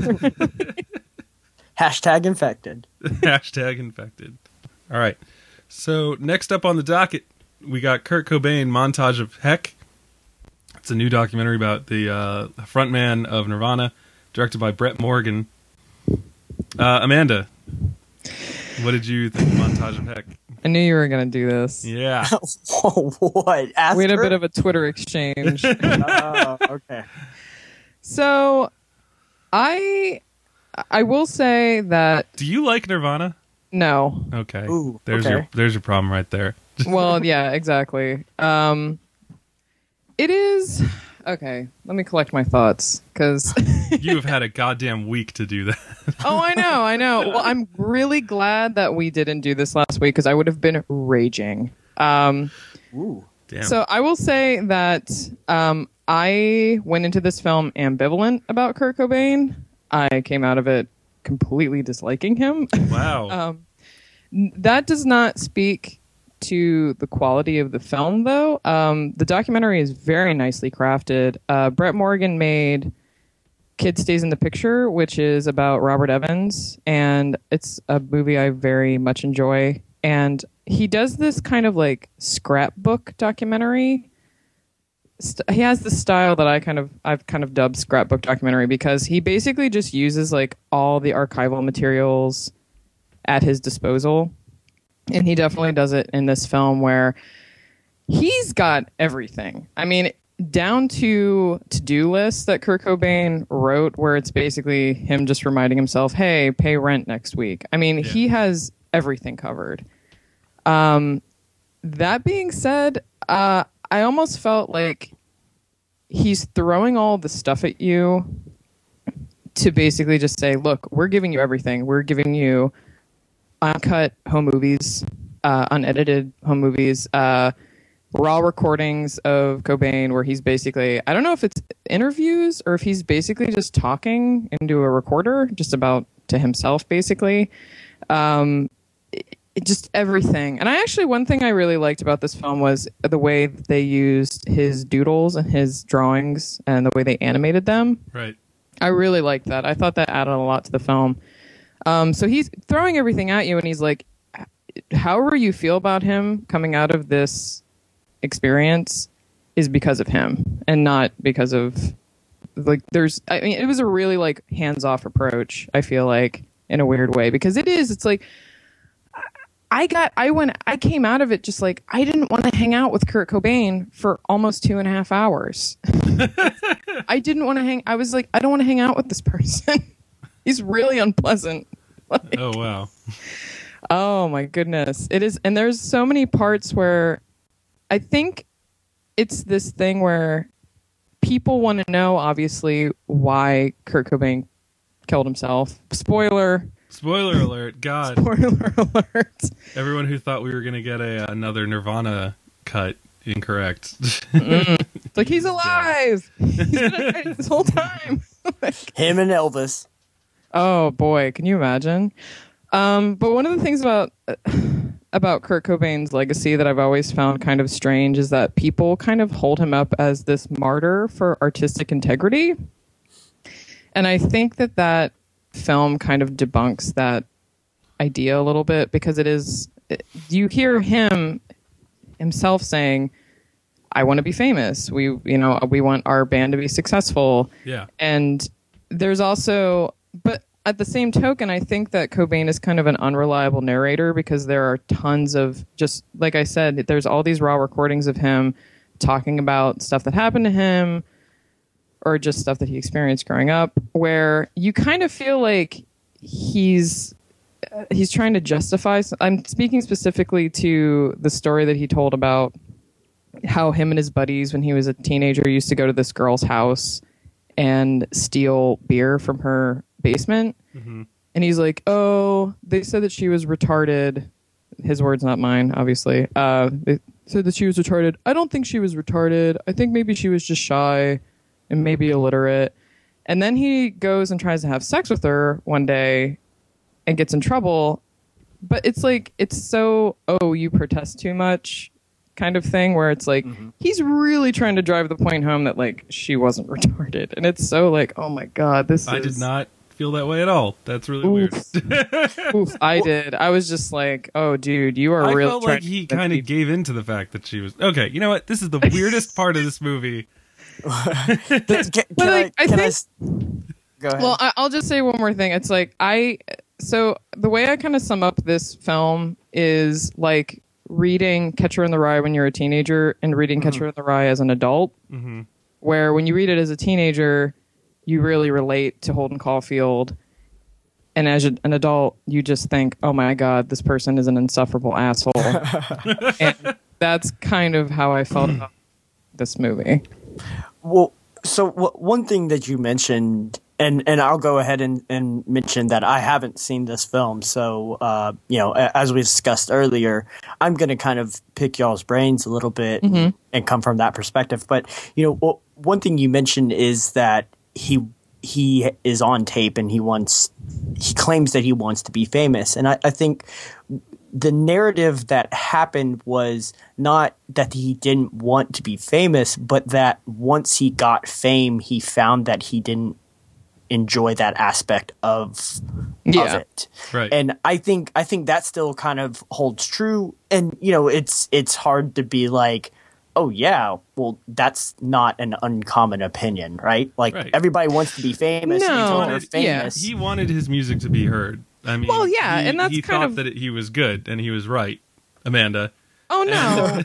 Hashtag infected. Hashtag infected. All right. So next up on the docket, we got Kurt Cobain, Montage of Heck. It's a new documentary about the uh, frontman of Nirvana, directed by Brett Morgan. Uh, Amanda, what did you think of Montage of Heck? I knew you were going to do this. Yeah. What? Ask We had a her? bit of a Twitter exchange. Oh, okay. So, I I will say that Do you like Nirvana? no. Okay. Ooh, there's okay. your there's your problem right there. Well, yeah, exactly. Um, it is okay. Let me collect my thoughts because. You have had a goddamn week to do that. Oh, I know, I know. Well, I'm really glad that we didn't do this last week because I would have been raging. Um, Ooh. Damn. So I will say that um, I went into this film ambivalent about Kurt Cobain. I came out of it completely disliking him. Wow. um, that does not speak to the quality of the film, though. Um, the documentary is very nicely crafted. Uh, Brett Morgan made Kid Stays in the Picture, which is about Robert Evans, and it's a movie I very much enjoy. And he does this kind of like scrapbook documentary. St- he has the style that I kind of I've kind of dubbed scrapbook documentary because he basically just uses like all the archival materials at his disposal. And he definitely does it in this film where he's got everything. I mean, down to to-do lists that Kurt Cobain wrote where it's basically him just reminding himself, hey, pay rent next week. I mean, yeah. He has everything covered. Um, that being said, uh, I almost felt like he's throwing all the stuff at you to basically just say, look, we're giving you everything. We're giving you uncut home movies, uh, unedited home movies, uh, raw recordings of Cobain where he's basically, I don't know if it's interviews or if he's basically just talking into a recorder just about to himself, basically. Um, it, it just everything. And I actually, one thing I really liked about this film was the way that they used his doodles and his drawings and the way they animated them. Right. I really liked that. I thought that added a lot to the film. Um, so he's throwing everything at you and he's like, however you feel about him coming out of this experience is because of him and not because of like there's I mean it was a really like hands-off approach, I feel like, in a weird way, because it is it's like I got, I went, I came out of it just like, I didn't want to hang out with Kurt Cobain for almost two and a half hours. I didn't want to hang, I was like, I don't want to hang out with this person. He's really unpleasant. Like, Oh, wow. oh my goodness. It is. And there's so many parts where I think it's this thing where people want to know, obviously, why Kurt Cobain killed himself. Spoiler. Spoiler alert. God. Spoiler alert. Everyone who thought we were going to get a another Nirvana cut, incorrect. Mm. It's like, he's alive. He's been alive this whole time. Like, Him and Elvis. oh boy, can you imagine? Um, but one of the things about uh, about Kurt Cobain's legacy that I've always found kind of strange is that people kind of hold him up as this martyr for artistic integrity. And I think that that film kind of debunks that idea a little bit, because it is, you hear him himself saying, I want to be famous. We, you know, we want our band to be successful. Yeah. And there's also, but at the same token, I think that Cobain is kind of an unreliable narrator, because there are tons of, just like I said, there's all these raw recordings of him talking about stuff that happened to him, or just stuff that he experienced growing up, where you kind of feel like he's uh, he's trying to justify. I'm speaking specifically to the story that he told about how him and his buddies, when he was a teenager, used to go to this girl's house and steal beer from her basement. Mm-hmm. And he's like, oh, they said that she was retarded. His words, not mine, obviously. Uh, they said that she was retarded. I don't think she was retarded. I think maybe she was just shy and maybe illiterate. And then he goes and tries to have sex with her one day and gets in trouble. But it's like, it's so, oh, you protest too much kind of thing, where it's like, mm-hmm. he's really trying to drive the point home that, like, she wasn't retarded. And it's so like, oh my God, this I is... did not feel that way at all. That's really Oof. weird. Oof, I did. I was just like, oh, dude, you are I real. felt like he kind of gave in to the fact that she was... Okay, you know what? This is the weirdest part of this movie. can, can, can like, I, I can think, I s- go ahead? Well, I, I'll just say one more thing. It's like, I... So the way I kind of sum up this film is like reading Catcher in the Rye when you're a teenager and reading mm-hmm. Catcher in the Rye as an adult, mm-hmm. where when you read it as a teenager, you really relate to Holden Caulfield. And as an adult, you just think, oh my God, this person is an insufferable asshole. And that's kind of how I felt about this movie. Well, so w- one thing that you mentioned, and, and I'll go ahead and, and mention that I haven't seen this film. So, uh, you know, as we discussed earlier, I'm going to kind of pick y'all's brains a little bit mm-hmm. and come from that perspective. But, you know, w- one thing you mentioned is that he he is on tape and he wants he claims that he wants to be famous. And I, I think the narrative that happened was not that he didn't want to be famous, but that once he got fame, he found that he didn't enjoy that aspect of, yeah. of it. Right. And I think I think that still kind of holds true. And, you know, it's it's hard to be like, oh, yeah, well, that's not an uncommon opinion, right? Like, right. everybody wants to be famous. No. Until they're Wanted- famous. He wanted his music to be heard. I mean, Well, yeah, he, and that's he kind thought of- that it, he was good, and he was right, Amanda. Oh, no.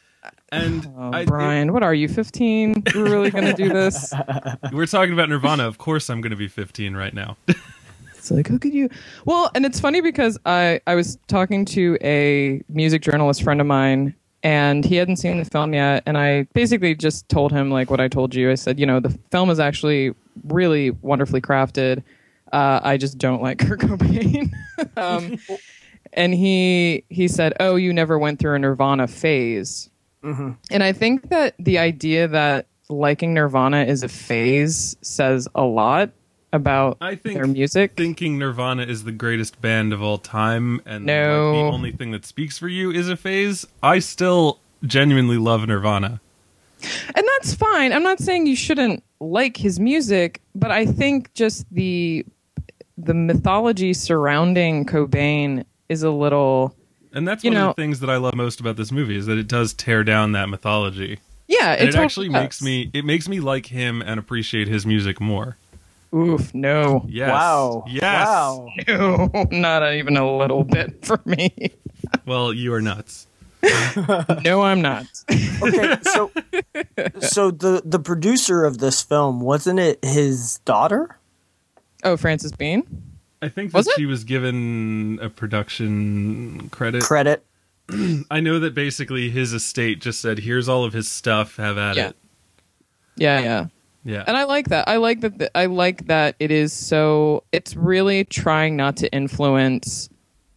And Oh, I, Brian, what are you, fifteen? We're really going to do this? it- we're talking about Nirvana. Of course, I'm going to be fifteen right now. It's like, how could you? Well, and it's funny because I, I was talking to a music journalist friend of mine, and he hadn't seen the film yet. And I basically just told him like what I told you. I said, you know, the film is actually really wonderfully crafted. Uh, I just don't like Kurt Cobain. um, and he he said, oh, you never went through a Nirvana phase. Mm-hmm. And I think that the idea that liking Nirvana is a phase says a lot about I think their music. Thinking Nirvana is the greatest band of all time and No. like, the only thing that speaks for you is a phase. I still genuinely love Nirvana. And that's fine. I'm not saying you shouldn't like his music, but I think just the the mythology surrounding Cobain is a little... And that's You one know- of the things that I love most about this movie is that it does tear down that mythology. Yeah, And it, totally actually does. makes me it makes me like him and appreciate his music more. Oof, no. Yes. Wow. Yes. Wow. No, not even a little bit for me. Well, you are nuts. No, I'm not. Okay, so so the the producer of this film, wasn't it his daughter? Oh, Frances Bean? I think that Was it? she was given a production credit. Credit. I know that basically his estate just said, "Here's all of his stuff. Have at Yeah. it." Yeah, yeah. Yeah. And I like that. I like that. th- I like that it is so. It's really trying not to influence.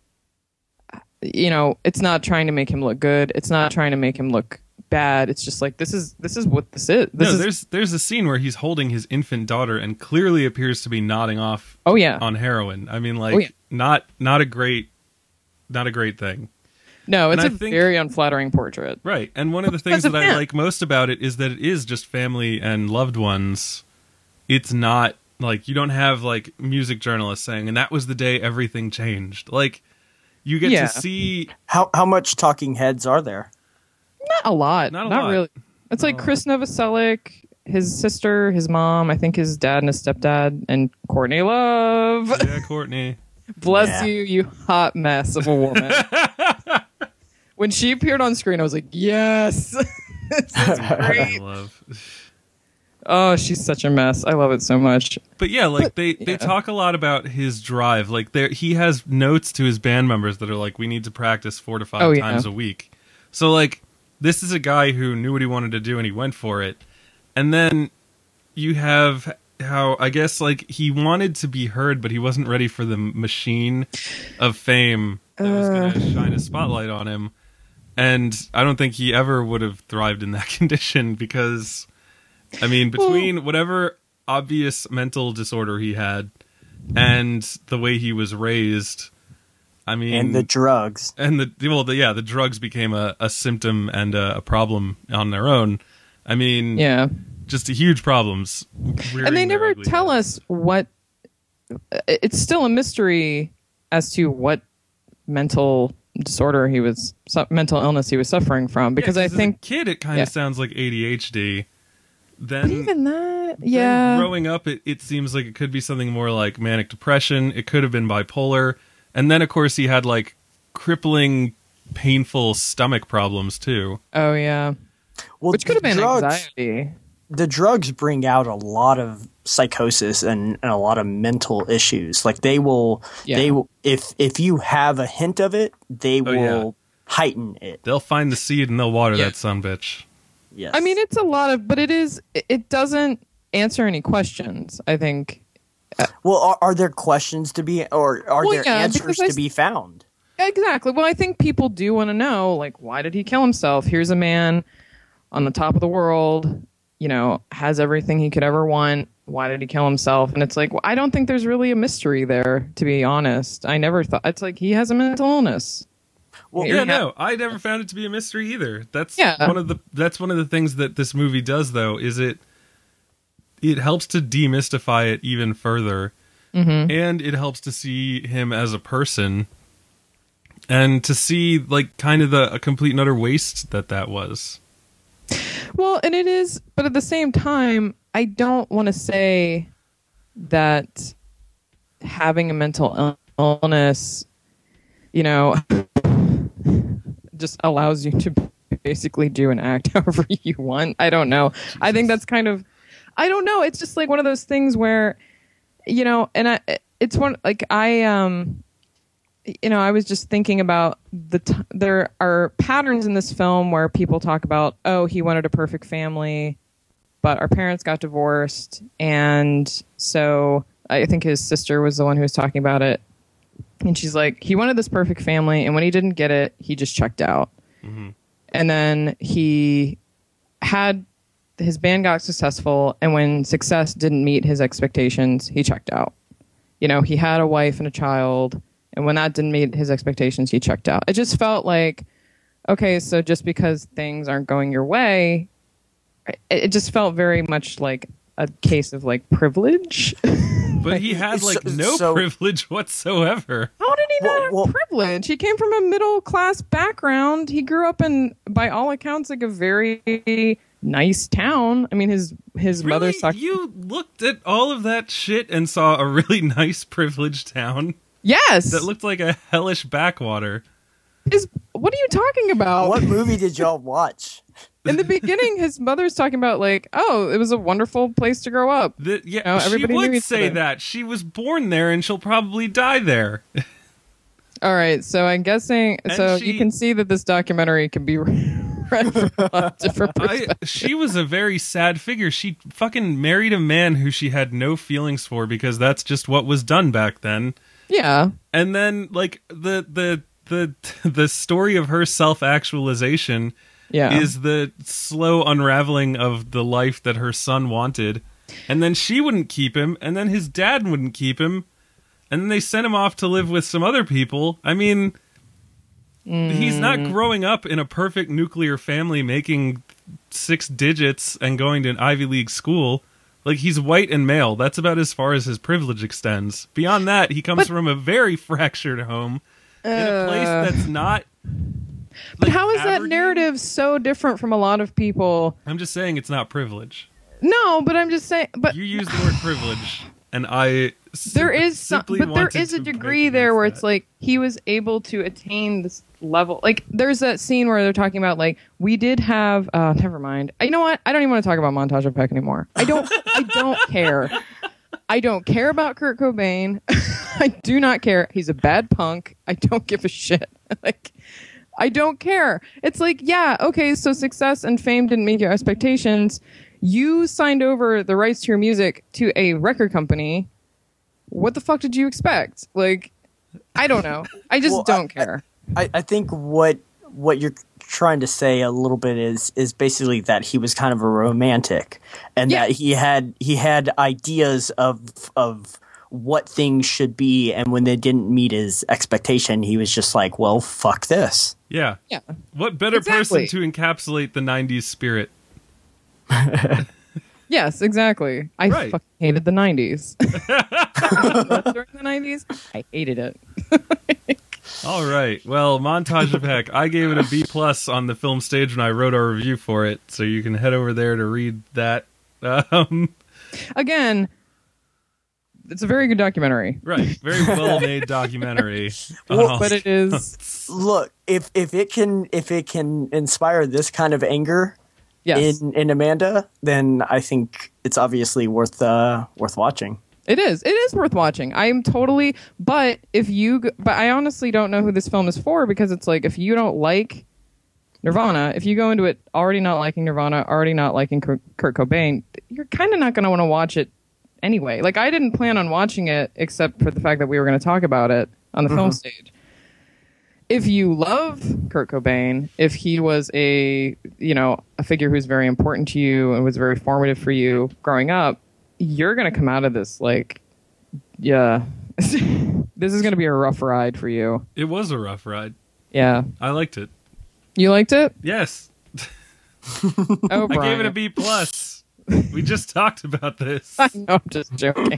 You know, it's not trying to make him look good. It's not trying to make him look bad. It's just like this is this is what this is. This no, is there's there's a scene where he's holding his infant daughter and clearly appears to be nodding off oh yeah. on heroin. I mean, like, Oh, yeah. not not a great, not a great thing. No, it's And a I think- very unflattering portrait. Right. And one of the things Because that of I him. like most about it is that it is just family and loved ones. It's not like you don't have like music journalists saying, and that was the day everything changed. Like, you get Yeah. to see. How how much talking heads are there? Not a lot. Not a Not lot. really. It's like Not a Chris Novoselic, his sister, his mom, I think his dad and his stepdad, and Courtney Love. Yeah, Courtney. Bless Yeah. you, you hot mess of a woman. When she appeared on screen, I was like, yes. This is I great. love. Oh, she's such a mess. I love it so much. But yeah, like But, they, they yeah. talk a lot about his drive. Like there, he has notes to his band members that are like, "We need to practice four to five Oh, yeah. times a week." So like, this is a guy who knew what he wanted to do and he went for it. And then you have how I guess like he wanted to be heard, but he wasn't ready for the machine of fame that was going to shine a spotlight on him. And I don't think he ever would have thrived in that condition because, I mean, between whatever obvious mental disorder he had and the way he was raised, I mean, And the drugs. and the well, the, yeah, the drugs became a, a symptom and a, a problem on their own. I mean, Yeah. just huge problems. And they never tell us what. It's still a mystery as to what mental disorder he was, su- mental illness he was suffering from. Because I think. as a kid, it kind of Yeah. sounds like A D H D. Then, But even that, then yeah. growing up, it, it seems like it could be something more like manic depression. It could have been bipolar, and then of course he had like crippling, painful stomach problems too. Oh, yeah. Well, Which could have the been drugs, anxiety. The drugs bring out a lot of psychosis and, and a lot of mental issues. Like they will, Yeah. they will, if if you have a hint of it, they Oh, yeah. will heighten it. They'll find the seed and they'll water Yeah. that sumbitch. Yes. I mean, it's a lot of, but it is, it- it doesn't answer any questions, I think. well, are, are there questions to be, or are Well, there yeah, answers because I to s- be found? Exactly. Well, I think people do want to know, like, why did he kill himself? Here's a man on the top of the world, you know, has everything he could ever want. Why did he kill himself? And it's like, well, I don't think there's really a mystery there, to be honest. I never thought, it's like he has a mental illness. Well, Yeah. Yeah, no, I never found it to be a mystery either. That's Yeah. one of the that's one of the things that this movie does, though, is it it helps to demystify it even further, Mm-hmm. and it helps to see him as a person, and to see like kind of the a complete and utter waste that that was. Well, and it is, but at the same time, I don't want to say that having a mental ill- illness, you know, just allows you to basically do and act however you want. I don't know. I think that's kind of, I don't know. It's just like one of those things where, you know, and I, it's one, like I, um, you know, I was just thinking about the. T- there are patterns in this film where people talk about, oh, he wanted a perfect family, but our parents got divorced, and so I think his sister was the one who was talking about it, and she's like, he wanted this perfect family, and when he didn't get it, he just checked out, Mhm. and then he had his band got successful, and when success didn't meet his expectations, he checked out. You know, he had a wife and a child. And when that didn't meet his expectations, he checked out. It just felt like, okay, so just because things aren't going your way, it, it just felt very much like a case of like privilege. But he had like So- no so- privilege whatsoever. How did he not Well- have well- privilege? He came from a middle class background. He grew up in, by all accounts, like a very nice town. I mean, his his Really? mother's talking. You looked at all of that shit and saw a really nice privileged town Yes, that looked like a hellish backwater. His, what are you talking about? What movie did y'all watch? In the beginning, his mother's talking about like, oh, it was a wonderful place to grow up. The, yeah, You know, she everybody knew would each say other. that. She was born there and she'll probably die there. All right, so I'm guessing. And so she- you can see that this documentary can be read from a lot of different I, perspectives. she was a very sad figure. She fucking married a man who she had no feelings for because that's just what was done back then. Yeah, And then like the the the the story of her self-actualization yeah. is the slow unraveling of the life that her son wanted. And then she wouldn't keep him, and then his dad wouldn't keep him, and then they sent him off to live with some other people. I mean, he's not growing up in a perfect nuclear family making six digits and going to an Ivy League school. Like, he's white and male. That's about as far as his privilege extends. Beyond that, he comes But- from a very fractured home in a place Uh, that's not... But like, how is that Aberdeen. narrative so different from a lot of people? I'm just saying it's not privilege. No, but I'm just saying. But You use the word privilege, and I sim- there is some, simply but there wanted is a to degree make there where against it's that. like he was able to attain this level. Like there's that scene where they're talking about like we did have. Uh, never mind. You know what? I don't even want to talk about Montage of Heck anymore. I don't. I don't care. I don't care about Kurt Cobain. I do not care. He's a bad punk. I don't give a shit. Like. I don't care. It's like, yeah, okay, so success and fame didn't meet your expectations. You signed over the rights to your music to a record company. What the fuck did you expect? Like, I don't know. I just Well, don't I- care. I, I think what what you're trying to say a little bit is is basically that he was kind of a romantic, and Yeah. that he had he had ideas of of what things should be, and when they didn't meet his expectation, he was just like, well, fuck this. Yeah. Yeah. What better Exactly. person to encapsulate the nineties spirit? Yes, exactly. I Right. fucking hated the nineties. During the nineties, I hated it. All right. Well, Montage of Heck, I gave it a B plus on the film stage when I wrote our review for it, so you can head over there to read that. Um, Again, it's a very good documentary. right. Very well made documentary. Well, on all- But it is, Look, if if it can if it can inspire this kind of anger yes. in in Amanda, then I think it's obviously worth uh, worth watching. It is. It is worth watching. I am totally. But if you, g- but I honestly don't know who this film is for because it's like if you don't like Nirvana, if you go into it already not liking Nirvana, already not liking Kurt, Kurt Cobain, you're kind of not going to want to watch it anyway. Like I didn't plan on watching it except for the fact that we were going to talk about it on the film stage. If you love Kurt Cobain, if he was a you know a figure who's very important to you and was very formative for you growing up, you're going to come out of this like, yeah, this is going to be a rough ride for you. It was a rough ride. Yeah. I liked it. You liked it? Yes. Oh, I Brian. gave it a B plus. We just talked about this. I know, I'm just joking.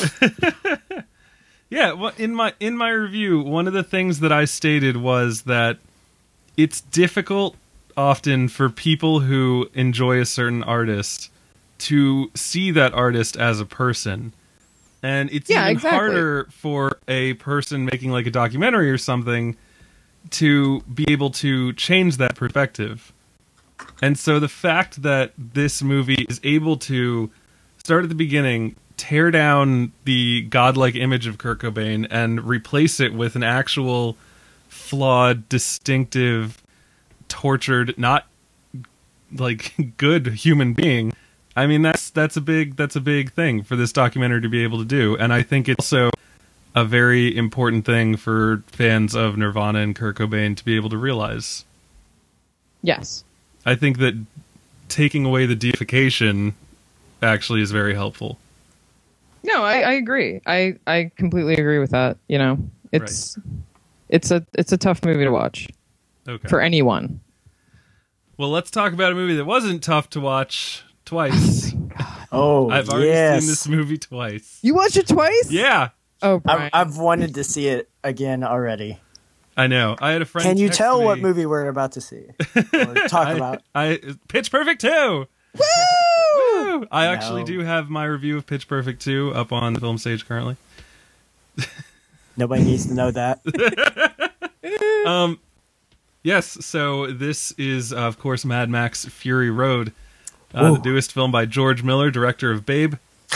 Yeah, well, in my in my review, one of the things that I stated was that it's difficult often for people who enjoy a certain artist to see that artist as a person. And it's Yeah, even exactly. harder for a person making like a documentary or something to be able to change that perspective. And so the fact that this movie is able to start at the beginning, tear down the godlike image of Kurt Cobain and replace it with an actual flawed, distinctive, tortured, not like good human being. I mean, that's that's a big that's a big thing for this documentary to be able to do, and I think it's also a very important thing for fans of Nirvana and Kurt Cobain to be able to realize. Yes. I think that taking away the deification actually is very helpful. No, I, I agree. I, I completely agree with that. You know, it's it's a it's a tough movie to watch Okay. for anyone. Well, let's talk about a movie that wasn't tough to watch twice. Oh, I've already yes. seen this movie twice. You watched it twice? Yeah, Oh, I've, Brian. I've wanted to see it again already. I know. I had a friend. Can you text tell me- what movie we're about to see or talk I, about? I Pitch Perfect two. Woo! Woo! I actually No. do have my review of Pitch Perfect two up on the film stage currently. Nobody needs to know that. Um, Yes, so this is, uh, of course, Mad Max Fury Road, uh, the newest film by George Miller, director of Babe.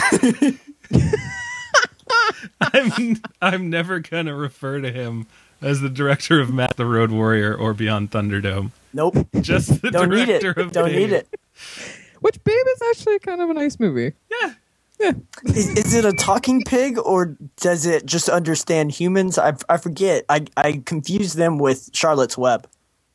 I'm I'm never going to refer to him as the director of Matt the Road Warrior or Beyond Thunderdome. Nope. Just the Don't need director it. of Don't Babe. need it. Which Babe is actually kind of a nice movie. Yeah. Yeah. Is, is it a talking pig or does it just understand humans? I, I forget. I, I confuse them with Charlotte's Web.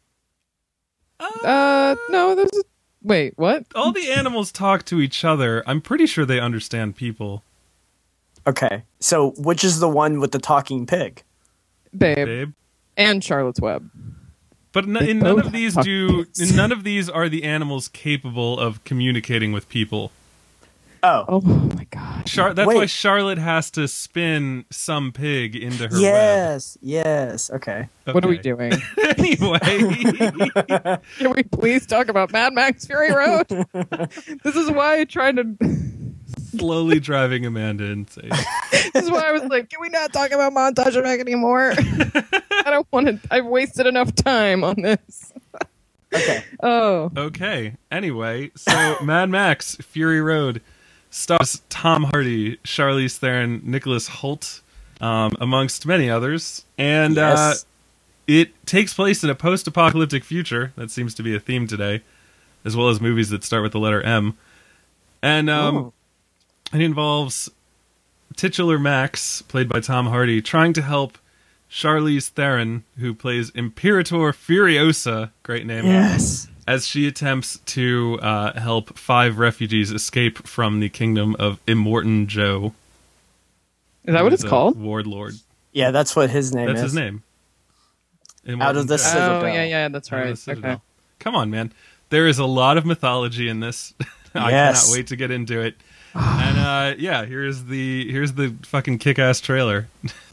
Uh, no, there's a... Wait, what? All the animals talk to each other. I'm pretty sure they understand people. Okay. So which is the one with the talking pig? Babe. Babe. And Charlotte's Web. But n- They in none both of these talk do pigs. in none of these are the animals capable of communicating with people. Oh. Oh my god. Char- that's why Wait. Charlotte has to spin some pig into her Yes. Yes. Okay. web. What are we Okay. doing? Anyway, Can we please talk about Mad Max Fury Road? This is why I tried to... slowly driving Amanda insane. This is why I was like, can we not talk about Montage of Heck anymore? I don't want to... I've wasted enough time on this. Okay. Oh. Okay. Anyway, so Mad Max Fury Road stars Tom Hardy, Charlize Theron, Nicholas Hoult, um, amongst many others, and uh, Yes. it takes place in a post-apocalyptic future. That seems to be a theme today, as well as movies that start with the letter M. And um, Oh. it involves titular Max, played by Tom Hardy, trying to help Charlize Theron, who plays Imperator Furiosa, great name, Yes. as she attempts to uh, help five refugees escape from the kingdom of Immortan Joe. Is that what it's called? Warlord. Yeah, that's what his name That's is. his name. Out of Immortan the Joe. Citadel. Oh, yeah, yeah, that's Out of the right. Citadel. Okay. Come on, man. There is a lot of mythology in this. I Yes. cannot wait to get into it. And uh, yeah, here's the here's the fucking kick-ass trailer.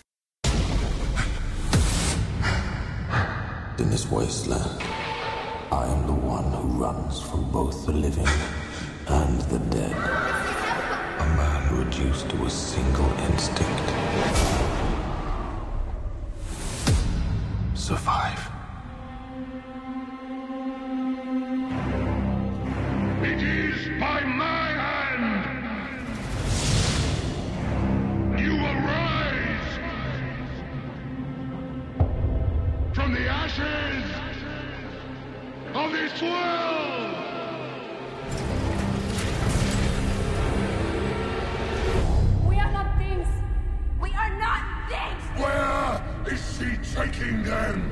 In this wasteland, I am the one who runs from both the living and the dead. A man reduced to a single instinct. Survive. It is by my hand. You will rise from the ashes of this world. We are not things. We are not things. Where is she taking them?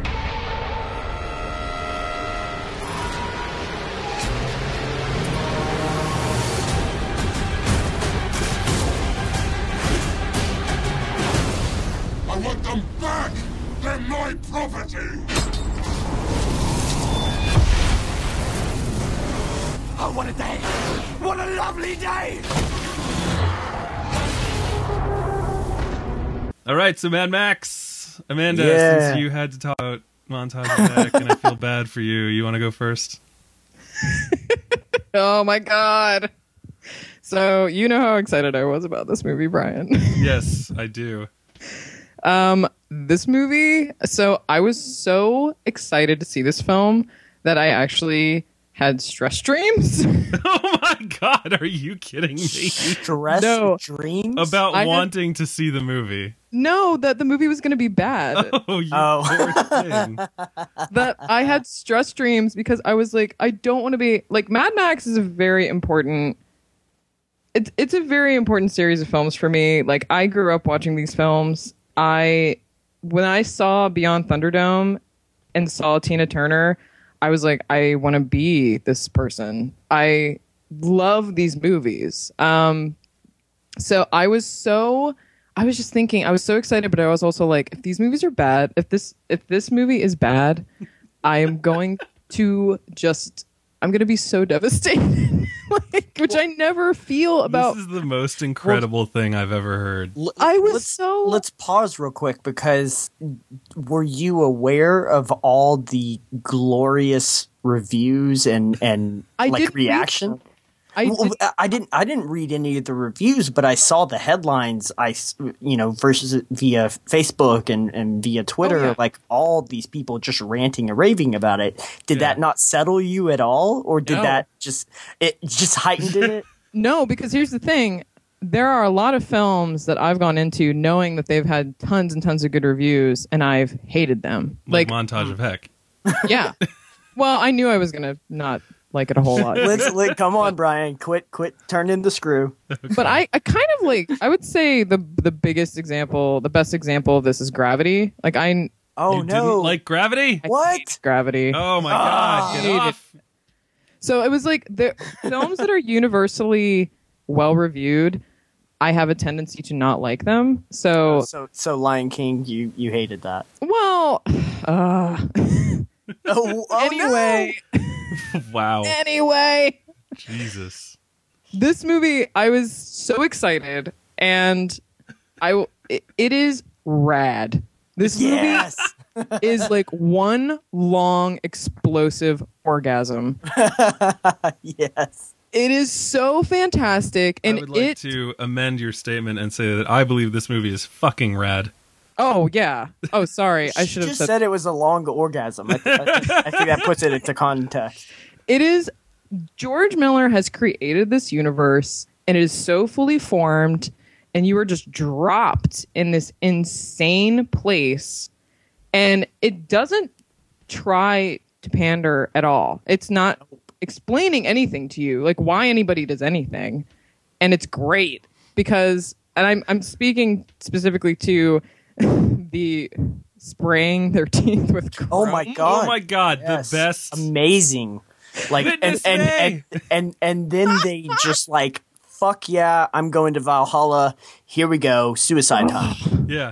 I want them back! They're my property! Oh, what a day! What a lovely day! All right, so Mad Max. Amanda, Yeah. since you had to talk about Montage of Heck, and I feel bad for you, you want to go first? Oh my god. So, you know how excited I was about this movie, Brian. Yes, I do. Um, this movie, so I was so excited to see this film that I actually had stress dreams Oh my god, are you kidding me? Stress No. dreams? About I had- wanting to see the movie. no, that the movie was going to be bad. Oh, you Oh. poor thing. That I had stress dreams because I was like, I don't want to be like Mad Max is a very important. It's it's a very important series of films for me. Like I grew up watching these films. I when I saw Beyond Thunderdome and saw Tina Turner, I was like, I want to be this person. I love these movies. Um, so I was so. I was just thinking, I was so excited, but I was also like, if these movies are bad, if this if this movie is bad, I am going to just I'm going to be so devastated, like, which I never feel about. This is the most incredible thing I've ever heard. L- I was let's, so- Let's pause real quick because were you aware of all the glorious reviews and and I like didn't read reaction? them. I Well, did- I didn't. I didn't read any of the reviews, but I saw the headlines. I, s- you know, versus via Facebook and, and via Twitter, Oh, yeah. like all these people just ranting and raving about it. Did Yeah. that not settle you at all, or did No. that just it just heightened it? No, because here's the thing. There are a lot of films that I've gone into knowing that they've had tons and tons of good reviews, and I've hated them. Like, Like, montage of heck. yeah. Well, I knew I was going to not like it a whole lot. Let's let, come on, Brian, quit, quit, turning the screw. But I, I kind of like, I would say the the biggest example, the best example of this is Gravity. Like, I, Oh you no! didn't like Gravity? I What? hate Gravity. Oh my god, get Hated off. So it was like the films that are universally well reviewed, I have a tendency to not like them. So, so so Lion King, you you hated that. well, uh, Oh, oh anyway, Wow. anyway, Jesus. this movie, I was so excited, and I w- it, it is rad. This no. Yes. movie is like one long explosive orgasm. Yes. It is so fantastic, and I would like it. to amend your statement and say that I believe this movie is fucking rad. Oh yeah. Oh, sorry. I She should have just said. said it was a long orgasm. I, th- I, think, I think that puts it into context. It is. George Miller has created this universe, and it is so fully formed, and you are just dropped in this insane place, and it doesn't try to pander at all. It's not explaining anything to you, like why anybody does anything, and it's great because, and I'm I'm speaking specifically to the spraying their teeth with chrome. Oh my god! Oh my god, Yes. the best. Amazing. Like and Goodness and, me. and and and then they just like fuck yeah, I'm going to Valhalla. Here we go, suicide time. Yeah.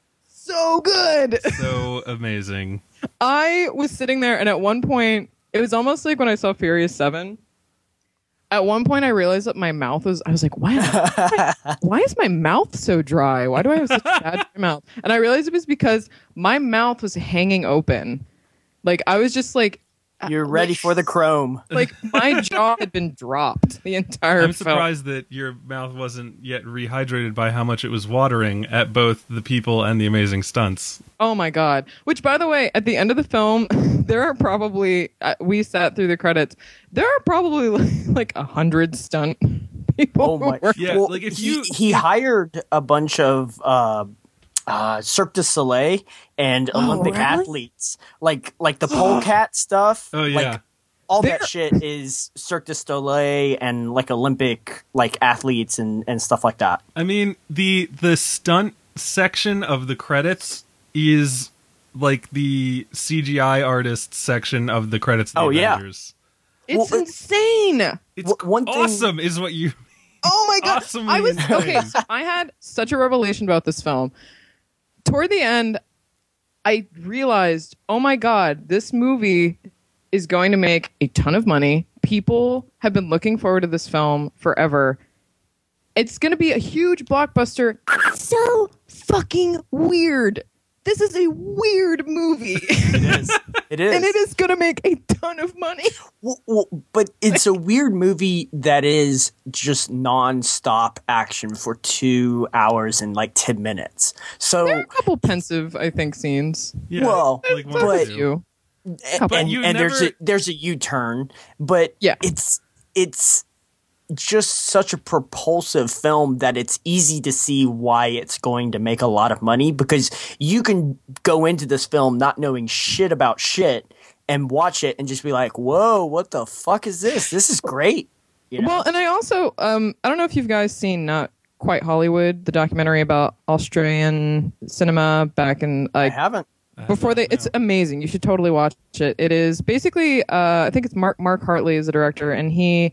So good. So amazing. I was sitting there, and at one point, it was almost like when I saw Furious seven. At one point, I realized that my mouth was. I was like, "Why? Why, why is my mouth so dry? Why do I have such a bad mouth?" And I realized it was because my mouth was hanging open. Like I was just like, You're ready for the chrome. like my jaw had been dropped the entire. I'm film. surprised that your mouth wasn't yet rehydrated by how much it was watering at both the people and the amazing stunts. Oh my god! Which, by the way, at the end of the film, there are probably uh, we sat through the credits. There are probably like a hundred stunt people. Oh who my! work- Yeah, well, like, if he, you- he hired a bunch of uh, uh, Cirque du Soleil and Olympic really? athletes, like like the polecat stuff. Oh, yeah. like, all They're- that shit is Cirque du Soleil and like Olympic like athletes and, and stuff like that. I mean, the the stunt section of the credits is like the C G I artist section of the credits of the Oh, yeah. Avengers. It's Well, it- insane. It's Wh- one thing- awesome is what you Oh my god! Awesomely I was insane. okay. So I had such a revelation about this film. Toward the end, I realized, oh my god, this movie is going to make a ton of money. People have been looking forward to this film forever. It's going to be a huge blockbuster. So fucking weird. This is a weird movie. It is. It is. And it is going to make a ton of money. Well, well, but it's a weird movie that is just non-stop action for two hours and like ten minutes. So, There are a couple pensive, I think, scenes. yeah, Well, like one or but- two. You. and, But you and there's never- a there's a U-turn, but Yeah. it's it's just such a propulsive film that it's easy to see why it's going to make a lot of money, because you can go into this film not knowing shit about shit and watch it and just be like, whoa, what the fuck is this? This is great. You know? Well, and I also, um, I don't know if you've guys seen Not Quite Hollywood, the documentary about Australian cinema back in I like haven't. before they. It's amazing. You should totally watch it. It is basically, uh, I think it's Mark Mark Hartley is the director, and he.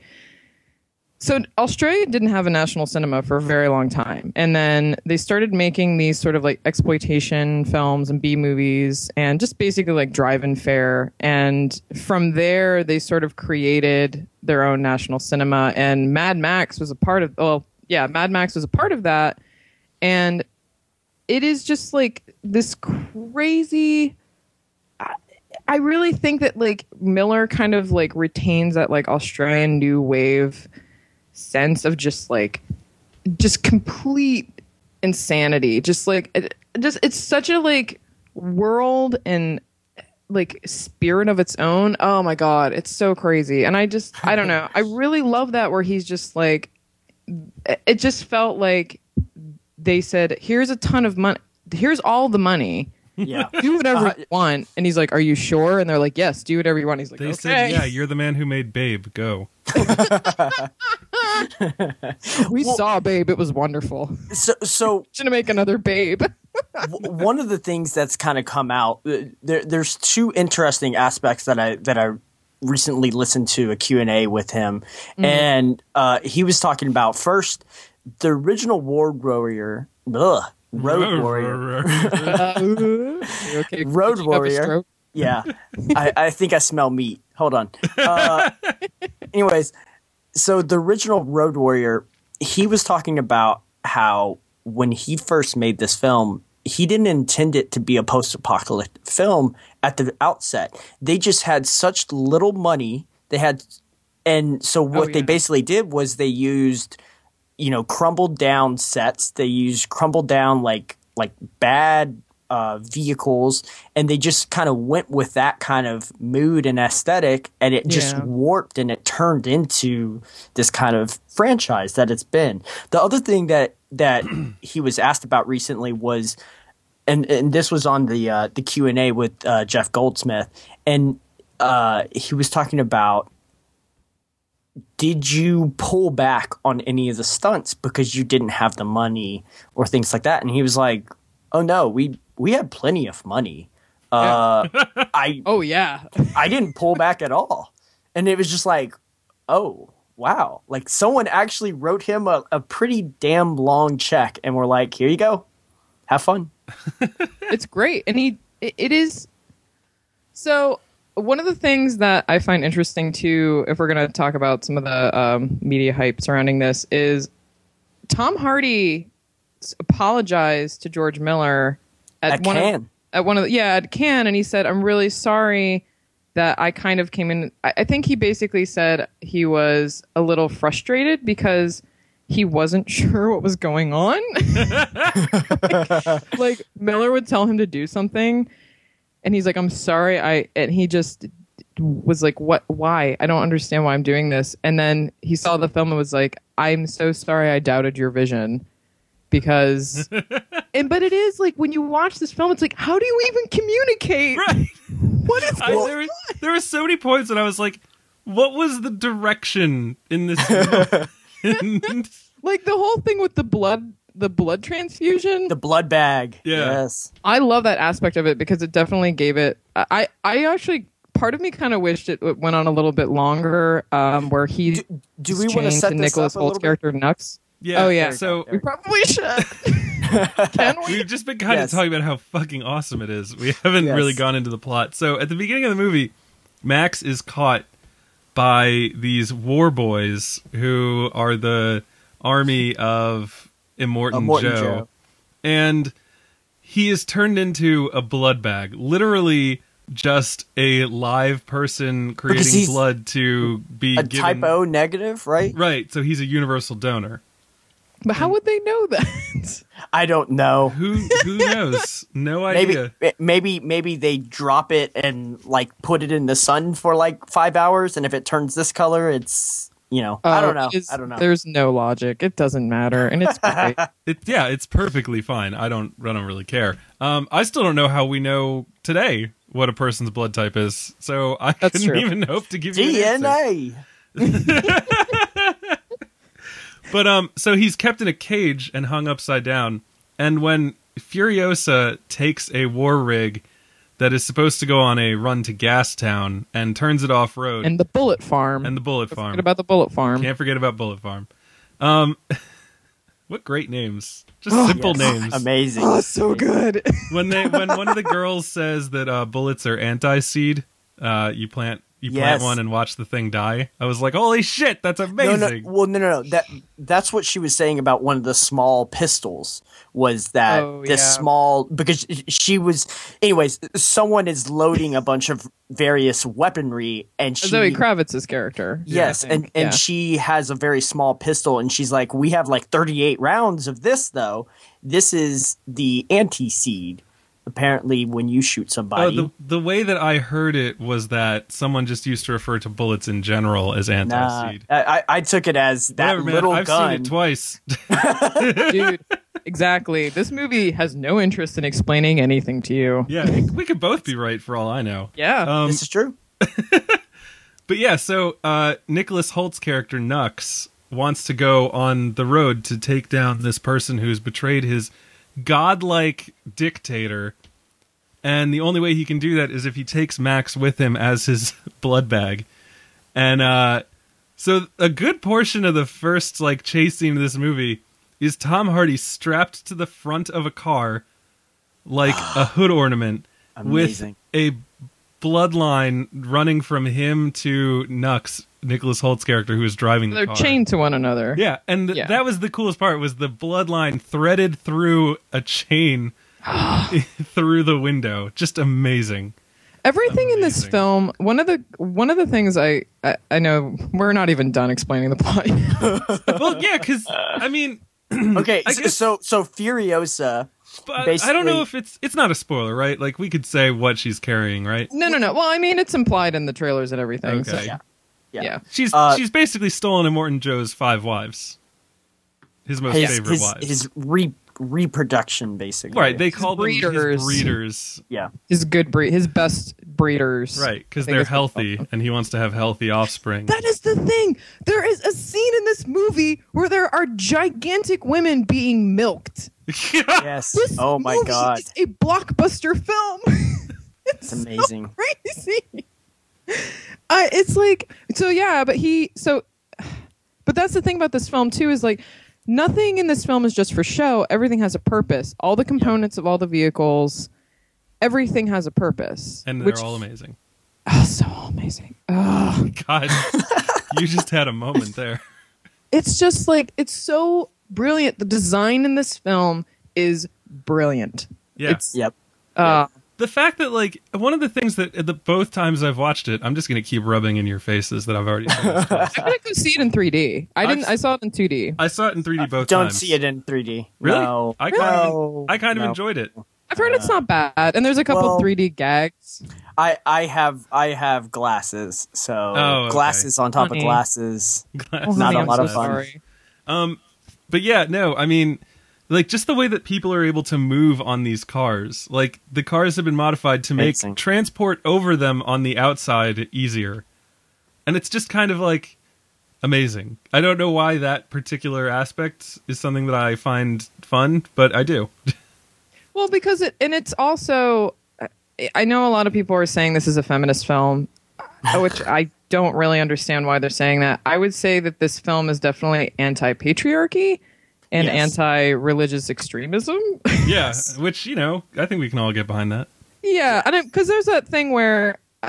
So Australia didn't have a national cinema for a very long time, and then they started making these sort of like exploitation films and B movies, and just basically like drive-in fare. And from there, they sort of created their own national cinema. And Mad Max was a part of. Well, yeah, Mad Max was a part of that, and it is just like this crazy. I, I really think that like Miller kind of like retains that like Australian new wave sense of just like just complete insanity. Just like it, just it's such a like world and like spirit of its own. Oh my god, it's so crazy. And I just I don't know. I really love that where he's just like it just felt like they said, here's a ton of money. Here's all the money. Yeah. Do whatever Uh, you want. And he's like, are you sure? And they're like, yes, do whatever you want. He's like, They okay. said, yeah, you're the man who made Babe. Go. We Well- saw Babe. It was wonderful. So, so Should make another Babe. w- one of the things that's kind of come out uh, there, there's two interesting aspects that I that I recently listened to a Q and A with him, and uh, he was talking about first the original War Warrior, ugh, Road Warrior, Okay, Road did you have a Warrior. stroke? Yeah, I, I think I smell meat. Hold on. Uh, anyways, so the original Road Warrior, he was talking about how when he first made this film, he didn't intend it to be a post-apocalyptic film at the outset. They just had such little money. They had, and so what Oh, they yeah. basically did was they used, you know, crumbled down sets. They used crumbled down like like bad uh, vehicles, and they just kind of went with that kind of mood and aesthetic, and it just Yeah. warped and it turned into this kind of franchise that it's been. The other thing that that he was asked about recently was, and and this was on the uh, the Q and A with uh, Jeff Goldsmith, and uh, he was talking about, did you pull back on any of the stunts because you didn't have the money or things like that? And he was like, oh no, we we had plenty of money. Uh, I Oh yeah. I didn't pull back at all. And it was just like, oh, wow. Like someone actually wrote him a, a pretty damn long check and we're like, here you go. Have fun. It's great. And he it, it is so one of the things that I find interesting too, if we're going to talk about some of the um, media hype surrounding this, is Tom Hardy s- apologized to George Miller at, At one Cannes. of at one of the, yeah at Cannes, and he said, "I'm really sorry that I kind of came in." I, I think he basically said he was a little frustrated because he wasn't sure what was going on. like, like Miller would tell him to do something, and he's like, "I'm sorry," I and he just was like, "What? Why? I don't understand why I'm doing this." And then he saw the film and was like, "I'm so sorry I doubted your vision." Because, and but it is like when you watch this film, it's like, how do you even communicate? Right. What is I, going there, were, there were so many points that I was like, what was the direction in this film? like the whole thing with the blood, the blood transfusion? The blood bag. Yeah. Yes. I love that aspect of it because it definitely gave it. I, I actually, part of me kind of wished it went on a little bit longer, um, where he Do, do was we want to chained set to this Nicholas up a Holt's little bit? character Nux. Yeah. Oh, yeah. So We probably should. Can we? we've just been kind Yes. of talking about how fucking awesome it is. We haven't Yes. really gone into the plot. So at the beginning of the movie, Max is caught by these war boys who are the army of Immortan Of Morton Joe. Joe. And he is turned into a blood bag. Literally just a live person creating he's blood to be A given. type O negative, right? Right, so he's a universal donor. But how would they know that? I don't know. Who who knows? No Maybe idea. maybe maybe they drop it and like put it in the sun for like five hours, and if it turns this color, it's you know I don't Uh, know. it's- I don't know. There's no logic. It doesn't matter, and it's great. It, yeah, it's perfectly fine. I don't I don't really care. Um, I still don't know how we know today what a person's blood type is, so I That's couldn't true. even hope to give you D an N answer. A. But um, so he's kept in a cage and hung upside down. And when Furiosa takes a war rig that is supposed to go on a run to Gastown and turns it off road, And the bullet farm. and the Bullet Don't Farm, forget about the bullet farm. can't forget about Bullet Farm. Um, what great names! Just simple Yes. names. Amazing. Oh, so good. When they when one of the girls says that uh, bullets are anti-seed, uh, you plant you Yes. plant one and watch the thing die. I was like, holy shit, that's No, amazing. no, well, no, no, no. That that's what she was saying about one of the small pistols. Was that Oh, this yeah. small? Because she was, anyways. Someone is loading a bunch of various weaponry, and she. Zoe Kravitz's character. Yes, I and, think. and Yeah. she has a very small pistol, and she's like, "We have like thirty-eight rounds of this, though. This is the anti-seed. Apparently, when you shoot Oh, somebody, the the way that I heard it was that someone just used to refer to bullets in general as nah, anti-seed. I, I I took it as that Whatever, man. little I've gun. seen it twice. Dude, exactly. This movie has no interest in explaining anything to you. Yeah, it- we could both be right for all I know. Yeah. Um, This is true. But yeah, so uh, Nicholas Holt's character Nux wants to go on the road to take down this person who's betrayed his godlike dictator, and the only way he can do that is if he takes Max with him as his blood bag. And uh, so a good portion of the first like chase scene of this movie is Tom Hardy strapped to the front of a car like a hood ornament Amazing. with a bloodline running from him to Nux, Nicholas Holt's character, who is driving the They're car. chained to one another. Yeah, and th- Yeah. that was the coolest part, was the bloodline threaded through a chain through the window. Just amazing. Everything in this Amazing. film, one of the one of the things I, I I know we're not even done explaining the plot. Well, yeah, because, I mean, Okay, I so, guess- so so Furiosa. but I Basically- don't know if it's it's not a spoiler, right? Like, we could say what she's carrying, right? no, no, no. Well, I mean, it's implied in the trailers and everything. so- Okay. Yeah. Yeah. yeah. She's Uh, she's basically stolen Immortan Joe's five wives. His most His favorite his, wives. his re- reproduction, basically. Right, they call them breeders. his breeders. Yeah. His good breed, his best breeders. Right, because I think they're is what they call healthy, them. and he wants to have healthy offspring. That is the thing. There is a scene in this movie where there are gigantic women being milked. Yes. This Oh my movie god. is a blockbuster film. It's amazing. Crazy. Uh, it's like so yeah, but he so but that's the thing about this film too, is like nothing in this film is just for show. Everything has a purpose. All the components of all the vehicles, everything has a purpose. And they're which, all amazing. oh, so amazing. Oh, God, you just had a moment there. it's just like it's so brilliant. The design in this film is brilliant. Yeah. It's Yep. uh, The fact that, like, one of the things that the both times I've watched it, I'm just going to keep rubbing in your faces that I've already seen this twice. I'm gonna go see it in three D. I didn't. I've- I saw it in two D. I saw it in three D both Don't times. see it in three D. Really? No. I kind No. of, I kind of No. enjoyed it. I've heard it's not bad, and there's a couple Well- three D gags. I, I have I have glasses, so Oh, okay. glasses on top Honey. of glasses. Glass Not honey, a I'm lot so of fun. sorry. Um, but yeah, no, I mean, like, just the way that people are able to move on these cars. Like, the cars have been modified to make Amazing. transport over them on the outside easier. And it's just kind of, like, amazing. I don't know why that particular aspect is something that I find fun, but I do. Well, because it and it's also, I know a lot of people are saying this is a feminist film, uh, which I don't really understand why they're saying that. I would say that this film is definitely anti-patriarchy and Yes. anti-religious extremism. Yeah, which, you know, I think we can all get behind that. Yeah, and because there's that thing where, uh,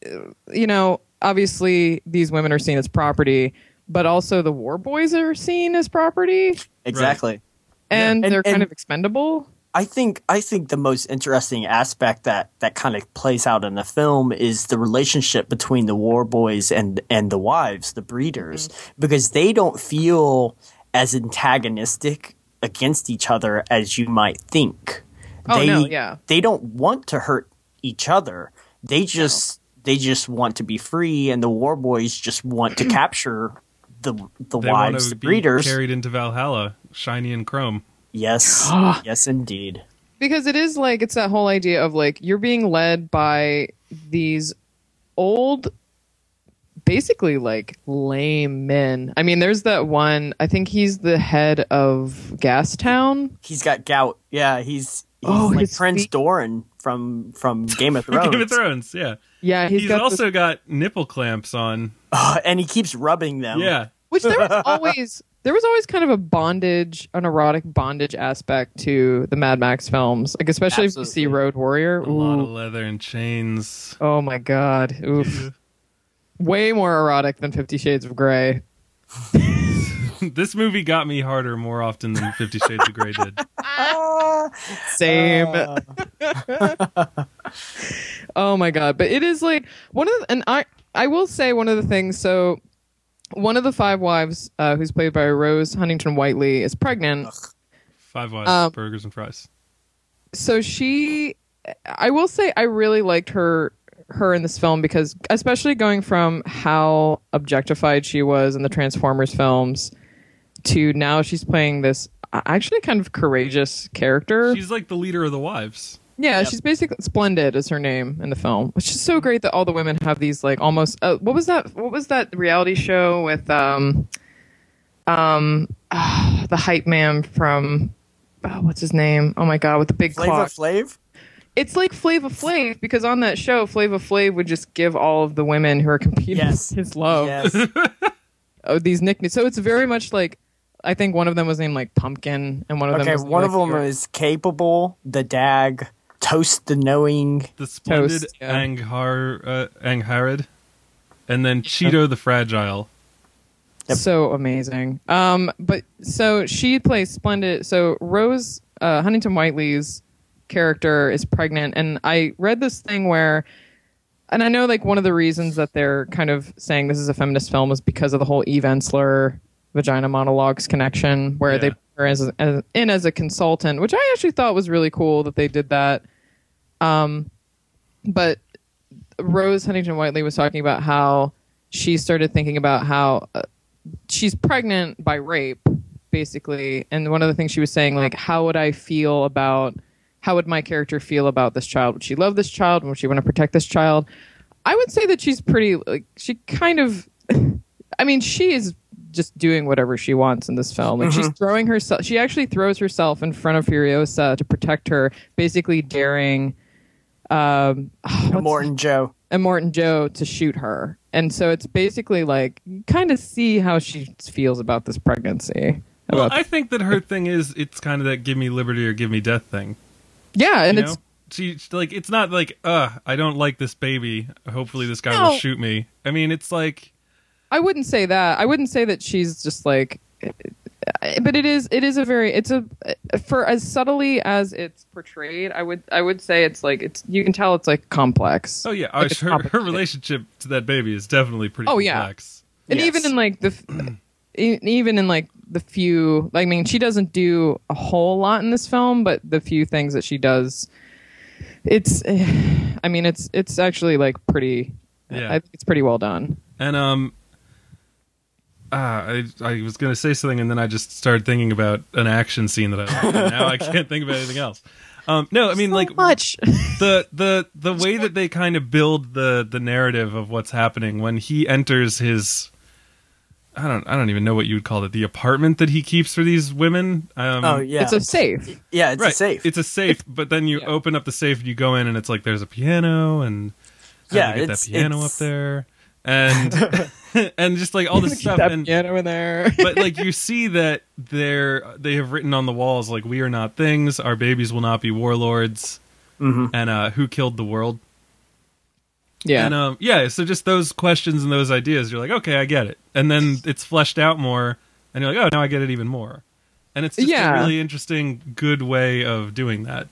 you know, obviously these women are seen as property, but also the war boys are seen as property, Exactly. and Yeah. they're And- kind and- of expendable. I think I think the most interesting aspect that, that kind of plays out in the film is the relationship between the war boys and and the wives, the breeders, because they don't feel as antagonistic against each other as you might think. Oh, they, no, yeah. They don't want to hurt each other. They just they just want to be free, and the war boys just want to capture the the They want wives, to the be breeders. carried into Valhalla, shiny and chrome. Yes, yes, indeed. Because it is like it's that whole idea of like you're being led by these old, basically like lame men. I mean, there's that one. I think he's the head of Gastown. He's got gout. Yeah, he's, he's Oh, like his Prince feet- Doran from from Game of Thrones. Game of Thrones, yeah. Yeah, He's, he's got also this- got nipple clamps on. Uh, and he keeps rubbing them. Yeah. which there was always there was always kind of a bondage, an erotic bondage aspect to the Mad Max films, like especially if you see Absolutely. Road Warrior. A lot of Ooh. leather and chains. Oh my god, oof. way more erotic than Fifty Shades of Grey. This movie got me harder more often than Fifty Shades of Grey did. Same. Oh my god! But it is like one of the, and I I will say one of the things. So one of the five wives, uh, who's played by Rose Huntington Whiteley, is pregnant. Ugh. Five Wives, Um, burgers and fries. So she, I will say, I really liked her her in this film because, especially going from how objectified she was in the Transformers films to now she's playing this actually kind of courageous character. She's like the leader of the wives. Yeah, Yep. she's basically Splendid is her name in the film, which is so great that all the women have these like almost. Uh, what was that? What was that reality show with um, um, ah, the hype man from oh, what's his name? Oh my god, with the big Flava clock. Flav? It's like Flava Flav because on that show, Flava Flav would just give all of the women who are competing Yes. for his love Yes. oh, these nicknames. So it's very much like I think one of them was named like Pumpkin, and one of them Okay, was one like, of them is Capable, the Dag, Toast the Knowing. The splendid Toast, yeah. Anghar, uh, Angharad, and then Cheeto the Fragile. Yep. so amazing. Um, but so she plays Splendid. So Rose uh, Huntington Whiteley's character is pregnant, and I read this thing where, and I know like one of the reasons that they're kind of saying this is a feminist film is because of the whole Eve Ensler vagina monologues connection, where Yeah. they put her as, as in as a consultant, which I actually thought was really cool that they did that. Um, but Rose Huntington Whiteley was talking about how she started thinking about how uh, she's pregnant by rape, basically. And one of the things she was saying, like, how would I feel about, how would my character feel about this child? Would she love this child? Would she want to protect this child? I would say that she's pretty, like, she kind of, I mean, she is just doing whatever she wants in this film. Like, Mm-hmm. she's throwing herself, she actually throws herself in front of Furiosa to protect her, basically daring um, what's- Morton Joe. and Morton Joe to shoot her. And so it's basically like you kind of see how she feels about this pregnancy. Well, About- I think that her thing is it's kind of that give me liberty or give me death thing. yeah, and You it's know? She like it's not like uh I don't like this baby. Hopefully this guy No. will shoot me. I mean, it's like I wouldn't say that. I wouldn't say that she's just like but it is it is a very it's a for as subtly as it's portrayed, I would I would say it's like it's you can tell it's like complex. oh yeah, Like, uh, it's her, her complicated. relationship to that baby is definitely pretty Oh, yeah. complex. And Yes. even in like the f- e- even in like the few I mean she doesn't do a whole lot in this film, but the few things that she does it's I mean it's it's actually like pretty Yeah. I think it's pretty well done. And um ah, I I was gonna say something and then I just started thinking about an action scene that I liked, and now I can't think about anything else. Um no, I mean like much. the the the way that they kind of build the the narrative of what's happening when he enters his I don't I don't even know what you would call it, the apartment that he keeps for these women. Um, Oh, yeah. It's a safe. yeah, it's right. a safe. It's a safe, but then you Yeah. open up the safe and you go in and it's like there's a piano and how Yeah, do they get it's- that piano it's- up there and and just like all this Keep stuff that and piano in there. but like you see that they're they have written on the walls like we are not things, our babies will not be warlords, Mhm. and uh, who killed the world. yeah. And um, yeah, so just those questions and those ideas, you're like, okay, I get it. And then it's fleshed out more, and you're like, oh, now I get it even more. And it's just Yeah. a really interesting, good way of doing that.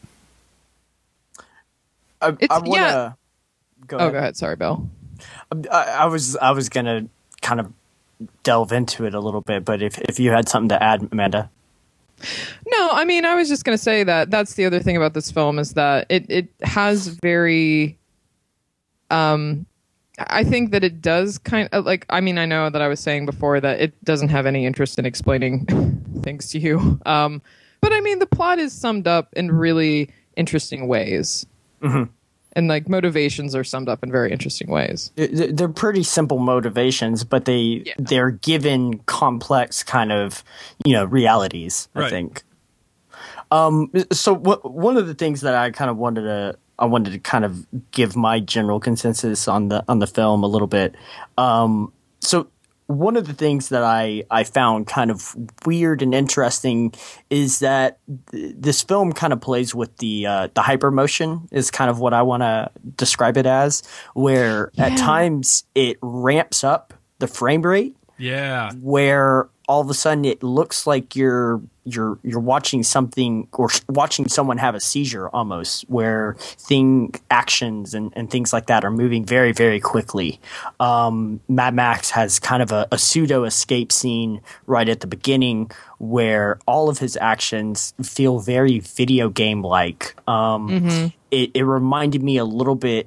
I, It's- I wanna yeah. go Oh, ahead. go ahead. Sorry, Bill. I, I was I was gonna kind of delve into it a little bit, but if if you had something to add, Amanda. No, I mean, I was just going to say that that's the other thing about this film is that it, it has very, um, I think that it does kind of like, I mean, I know that I was saying before that it doesn't have any interest in explaining things to you. Um, but I mean, the plot is summed up in really interesting ways. Mm-hmm. And like motivations are summed up in very interesting ways. It- They're pretty simple motivations, but they Yeah. they're given complex kind of you know realities. I Right. think. Um. So what, one of the things that I kind of wanted to I wanted to kind of give my general consensus on the on the film a little bit. Um. So one of the things that I, I found kind of weird and interesting is that th- this film kind of plays with the uh, the hypermotion is kind of what I want to describe it as, where yeah. at times it ramps up the frame rate. Yeah. Where all of a sudden it looks like you're you're you're watching something or watching someone have a seizure almost, where thing actions and, and things like that are moving very, very quickly. Um, Mad Max has kind of a, a pseudo escape scene right at the beginning where all of his actions feel very video game like. Um, mm-hmm. it, it reminded me a little bit,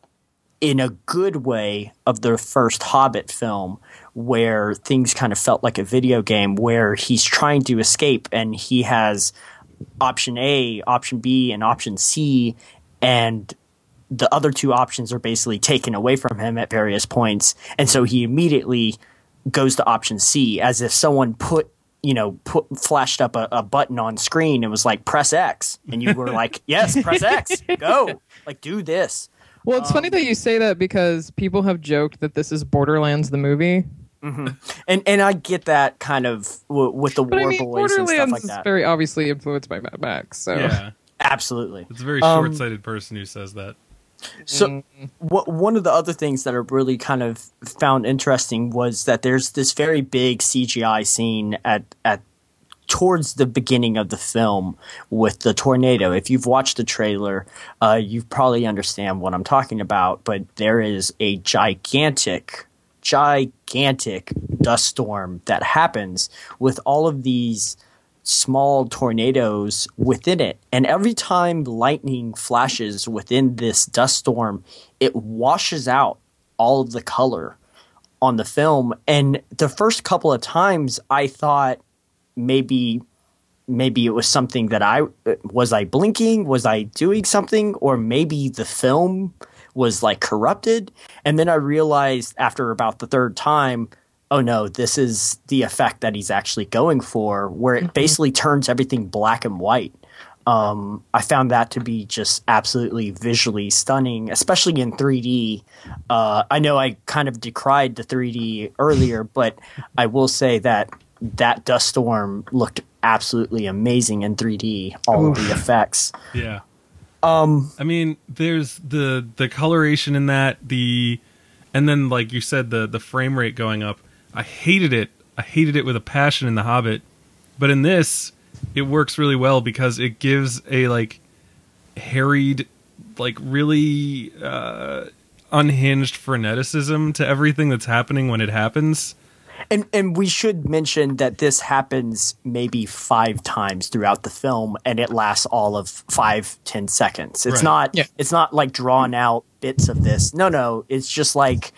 in a good way, of the first Hobbit film, where things kind of felt like a video game, where he's trying to escape and he has option A, option B, and option C, and the other two options are basically taken away from him at various points. And so he immediately goes to option C, as if someone put, you know, put flashed up a, a button on screen and was like, press X. And you were like, yes, press X, go, like, do this. Well, it's um, funny that you say that, because people have joked that this is Borderlands the movie. Mm-hmm. And and I get that kind of w- with the but war I mean, boys and stuff like is that. Very obviously influenced by Mad Max. So yeah, absolutely. It's a very um, short-sighted person who says that. So mm. w- one of the other things that I really kind of found interesting was that there's this very big C G I scene at at towards the beginning of the film with the tornado. If you've watched the trailer, uh, you probably understand what I'm talking about. But there is a gigantic. gigantic dust storm that happens with all of these small tornadoes within it. And every time lightning flashes within this dust storm, it washes out all of the color on the film. And the first couple of times I thought maybe maybe it was something that I was I blinking, was I doing something, or maybe the film was like corrupted. And then I realized after about the third time, oh no, this is the effect that he's actually going for, where it mm-hmm. basically turns everything black and white. Um, I found that to be just absolutely visually stunning, especially in three D. Uh, I know I kind of decried the three D earlier, but I will say that that dust storm looked absolutely amazing in three D, all Oof. of the effects. Yeah. Um, I mean, there's the the coloration in that, the and then like you said, the the frame rate going up. I hated it. I hated it with a passion in The Hobbit, but in this, it works really well because it gives a like harried, like really uh, unhinged freneticism to everything that's happening when it happens. And and we should mention that this happens maybe five times throughout the film, and it lasts all of five, ten seconds. It's right. not yeah. it's not like drawn out bits of this. No, no. It's just like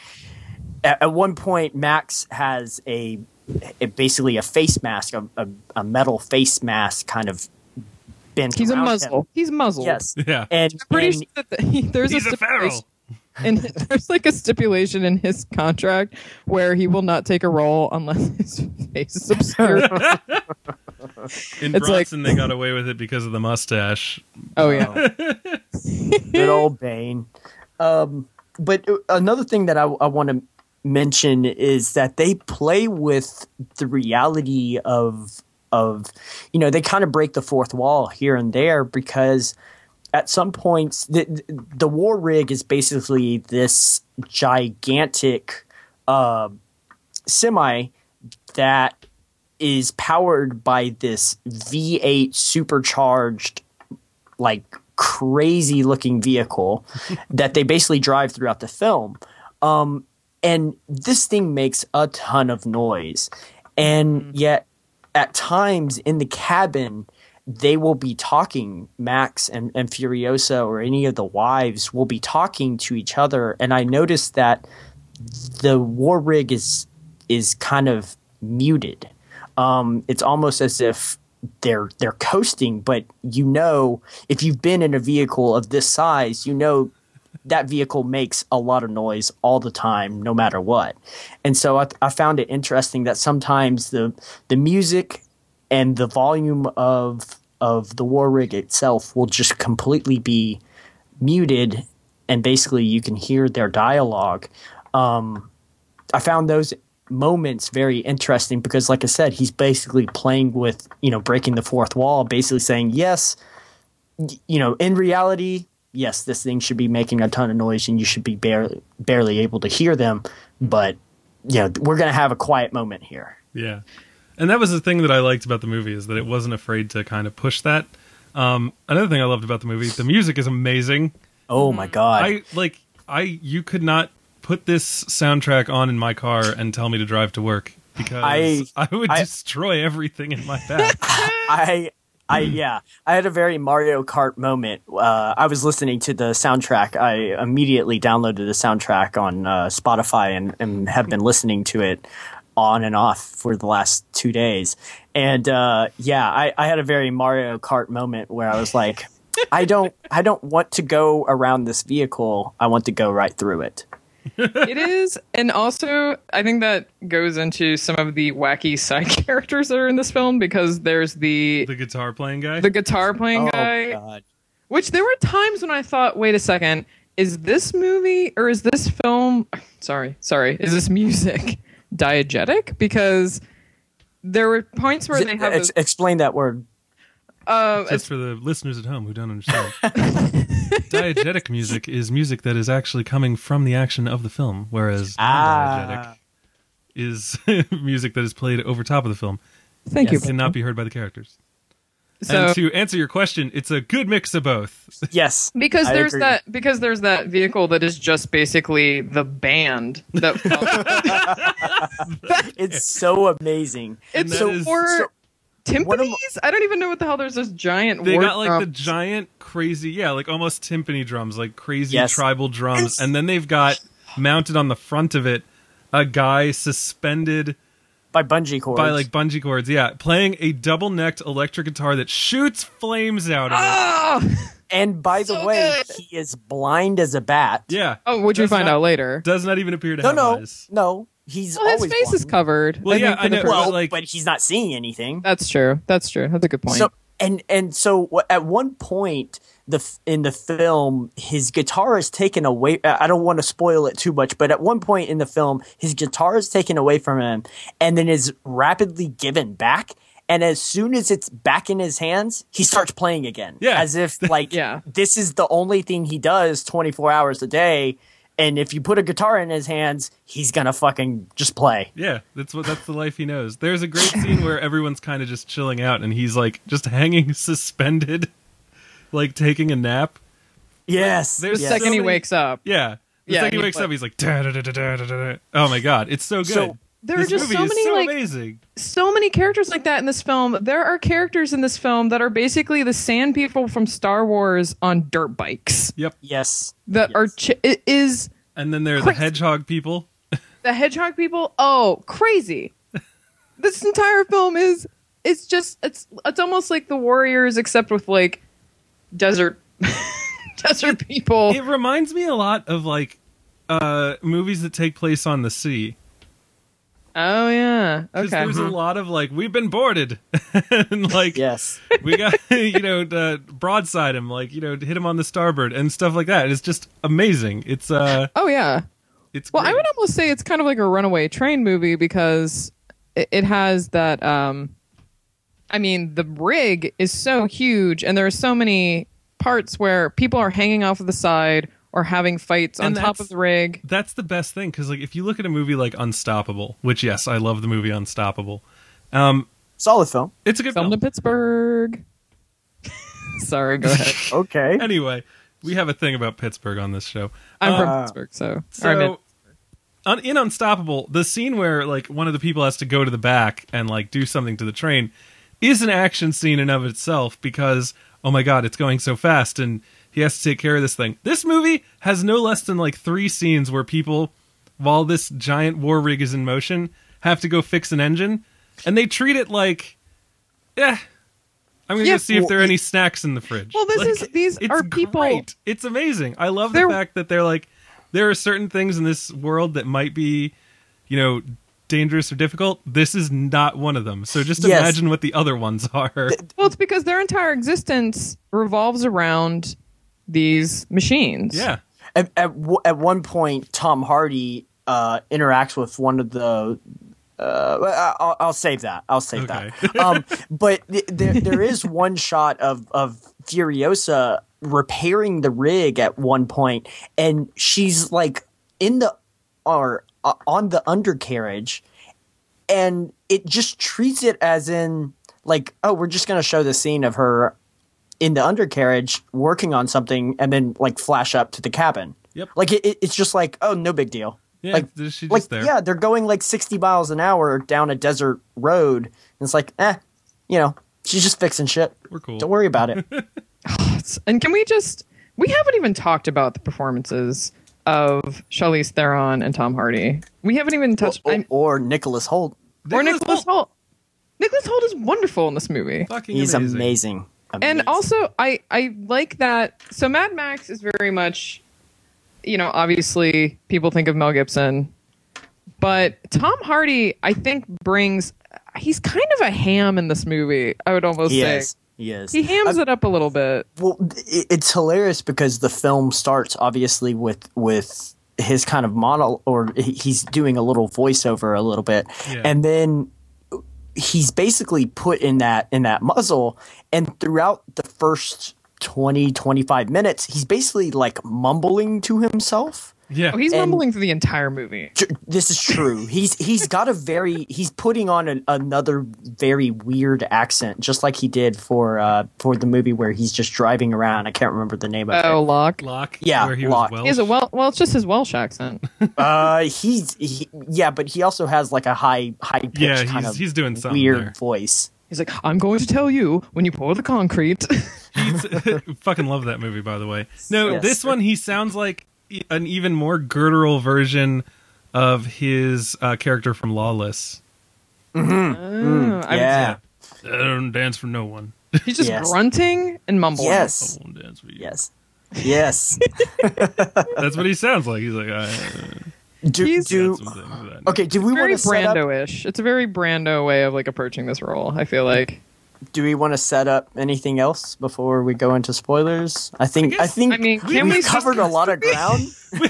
at, at one point Max has a, a basically a face mask, a, a, a metal face mask kind of bent He's around a muzzle. him. He's muzzled. Yes. Yeah. And, I'm pretty and sure that the, he, there's he's a, a pharaoh. And there's like a stipulation in his contract where he will not take a role unless his face is obscured. In it's Bronson, like, they got away with it because of the mustache. Oh, yeah. Good old Bane. Um, but another thing that I, I want to mention is that they play with the reality of, of, you know, they kind of break the fourth wall here and there, because at some points, the, the war rig is basically this gigantic uh, semi that is powered by this V eight supercharged, like crazy looking vehicle that they basically drive throughout the film. Um, and this thing makes a ton of noise. And yet at times in the cabin, they will be talking, Max and, and Furiosa or any of the wives will be talking to each other. And I noticed that the war rig is is kind of muted. Um, it's almost as if they're they're coasting, but you know, if you've been in a vehicle of this size, you know that vehicle makes a lot of noise all the time, no matter what. And so I, I found it interesting that sometimes the the music and the volume of of the war rig itself will just completely be muted, and basically you can hear their dialogue. Um, I found those moments very interesting because, like I said, he's basically playing with, you know, breaking the fourth wall, basically saying, yes, y- you know, in reality, yes, this thing should be making a ton of noise and you should be barely, barely able to hear them. But, you know, we're going to have a quiet moment here. Yeah. And that was the thing that I liked about the movie, is that it wasn't afraid to kind of push that. Um, another thing I loved about the movie, the music is amazing. Oh, my God. I like I you could not put this soundtrack on in my car and tell me to drive to work, because I, I- I would I- destroy everything in my path. I, I, yeah, I had a very Mario Kart moment. Uh, I was listening to the soundtrack. I immediately downloaded the soundtrack on uh, Spotify and, and have been listening to it on and off for the last two days. And uh, yeah, I, I had a very Mario Kart moment where I was like, I don't, I don't want to go around this vehicle. I want to go right through it. It is, and also I think that goes into some of the wacky side characters that are in this film, because there's the The guitar playing guy? the guitar playing Oh guy, God. which there were times when I thought, wait a second, is this movie or is this film? Sorry, sorry, is this music diegetic? Because there were points where they have Ex- this, explain that word. uh, Just for the listeners at home who don't understand. Diegetic music is music that is actually coming from the action of the film, whereas non-diegetic Ah. is music that is played over top of the film. thank Yes. you. Cannot be heard by the characters. So And to answer your question, it's a good mix of both. Yes. because I there's agree. that because there's that vehicle that is just basically the band that It's so amazing. it's that so is- for so- one of my- timpanis. I don't even know what the hell. There's this giant. They war got like the drum. giant crazy, yeah, like almost timpani drums, like crazy Yes. tribal drums. Yes. And then they've got mounted on the front of it a guy suspended By bungee cords. by like bungee cords, yeah, playing a double-necked electric guitar that shoots flames out of it. Ah! and by the so way, good. he is blind as a bat. Yeah. Oh, which we Does find not- out later. Does not even appear to No, have no, eyes. no. He's Well, his always face is blind. covered. Well, yeah, think, for I the know, first- but, Well, like- but he's not seeing anything. That's true. That's true. That's a good point. So and and so wh- at one point the f- in the film his guitar is taken away. I don't want to spoil it too much, but at one point in the film his guitar is taken away from him and then is rapidly given back. And as soon as it's back in his hands, he starts playing again. Yeah. As if like Yeah. this is the only thing he does twenty-four hours a day. And if you put a guitar in his hands, he's gonna fucking just play. Yeah, that's what that's the life he knows. There's a great scene where everyone's kind of just chilling out and he's like just hanging suspended, like taking a nap. Yes. There's the yes. second so he many- wakes up. Yeah. The Yeah, second he he's wakes like- up, he's like, da, da, da, da, da, da, da. Oh my god, it's so good. So, There are this just movie so is many so like amazing. so many characters like that in this film. There are characters in this film that are basically the sand people from Star Wars on dirt bikes. Yep. Yes. That are ch- it is And then there are the Crazy. hedgehog people. the hedgehog people. Oh, crazy! This entire film is it's just it's it's almost like the Warriors except with like desert desert people. It reminds me a lot of like uh movies that take place on the sea. Oh yeah, 'Cause okay. there's a lot of like, we've been boarded. And like Yes. we got, you know, uh, broadside him, like, you know, hit him on the starboard and stuff like that. It's just amazing. It's uh Oh yeah. it's Well, great. I would almost say it's kind of like a runaway train movie because it, it has that. Um, I mean, the rig is so huge, and there are so many parts where people are hanging off of the side or having fights on And top that's- of the rig. That's the best thing, because like if you look at a movie like Unstoppable, which yes, I love the movie Unstoppable. Um, Solid film. it's a good Filmed film. in Pittsburgh. Sorry, go ahead. Okay. Anyway, we have a thing about Pittsburgh on this show. I'm Uh, from Pittsburgh, so, or I meant- So, un- in Unstoppable, the scene where like one of the people has to go to the back and like do something to the train is an action scene in of itself, because oh my god, it's going so fast and he has to take care of this thing. This movie has no less than like three scenes where people, while this giant war rig is in motion, have to go fix an engine, and they treat it like, yeah, I'm gonna Yeah, go see if well, there are any snacks in the fridge. Well, this Like, is- these it's are people- great. It's amazing. I love the They're- fact that they're like, there are certain things in this world that might be, you know, dangerous or difficult. This is not one of them. So just Yes. imagine what the other ones are. well, it's because their entire existence revolves around these machines. Yeah. At, at, w- at one point, Tom Hardy uh, interacts with one of the. Uh, I'll, I'll save that. I'll save Okay. that. Um, but th- there there is one shot of of Furiosa repairing the rig at one point, and she's like in the or uh, on the undercarriage, and it just treats it as in like, oh, we're just going to show the scene of her in the undercarriage working on something, and then like flash up to the cabin. Yep. Like it, it, it's just like, oh, no big deal. Yeah, like, she's just like there. yeah, they're going like sixty miles an hour down a desert road, and it's like, eh, you know, she's just fixing shit. We're cool. Don't worry about it. And can we just? We haven't even talked about the performances of Charlize Theron and Tom Hardy. We haven't even touched. or, I'm- or Nicholas Holt. or Nicholas Nicholas Hoult. Holt. Nicholas Holt is wonderful in this movie. Fucking He's amazing. amazing. And Amazing. also, I, I like that. So Mad Max is very much, you know, obviously people think of Mel Gibson, but Tom Hardy, I think, brings. He's kind of a ham in this movie. I would almost he say is. He is. he hams it up a little bit. Well, it- it's hilarious because the film starts obviously with with his kind of mono, or he- he's doing a little voiceover a little bit, Yeah. and then he's basically put in that in that muzzle, and throughout the first twenty, twenty-five minutes, he's basically like mumbling to himself. Yeah. Oh, he's And- mumbling through the entire movie. Tr- This is true. He's he's got a very he's putting on an, another very weird accent, just like he did for uh, for the movie where he's just driving around. I can't remember the name of Oh, it. Locke. Locke. Yeah, where he Locke. was He has a Welsh. well. Well, it's just his Welsh accent. Uh, he's he, yeah, but he also has like a high high pitched Yeah, kind he's- of he's doing something weird there. voice. He's like, I'm going to tell you when you pour the concrete. He's, fucking love that movie, by the way. No, Yes. this one he sounds like e- an even more guttural version of his uh, character from Lawless. Oh, I- Yeah. I don't dance for no one. He's just Yes. grunting and mumbling. Yes. I won't dance for you. Yes. Yes. That's what he sounds like. He's like, I do He's- do got some things that- okay. Do we Very want to set up? Brando-ish. It's a very Brando way of like approaching this role. I feel like. Do we want to set up anything else before we go into spoilers? I think I, guess- think I mean, we, can we we covered a lot of ground.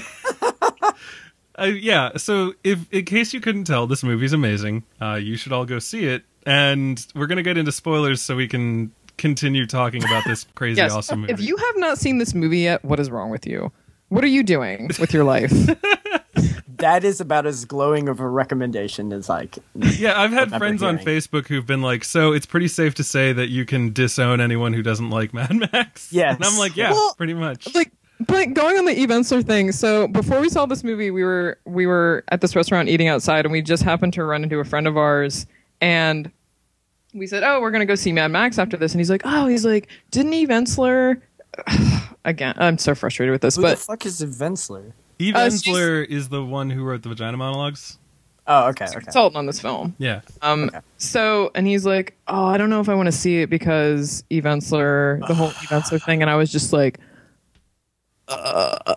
Uh, yeah, so if in case you couldn't tell, this movie's amazing. Uh, you should all go see it, and we're gonna get into spoilers so we can continue talking about this crazy, Yes. awesome movie. If you have not seen this movie yet, what is wrong with you? What are you doing with your life? That is about as glowing of a recommendation as I can. Yeah, I've had remember friends on hearing. Facebook who've been like, so it's pretty safe to say that you can disown anyone who doesn't like Mad Max. Yes. And I'm like, yeah, Well, pretty much. like, but going on the Eve Ensler thing. So before we saw this movie, we were we were at this restaurant eating outside, and we just happened to run into a friend of ours, and we said, "Oh, we're gonna go see Mad Max after this." And he's like, "Oh, he's like, didn't Eve Ensler?" Again, I'm so frustrated with this, Who the but fuck is Vensler? Eve uh, she's- Ensler is the one who wrote the vagina monologues. Oh, okay, okay. consultant on this film. Yeah. Um, so, and he's like, "Oh, I don't know if I want to see it because Eve Ensler, the whole Eve Ensler thing," and I was just like, uh,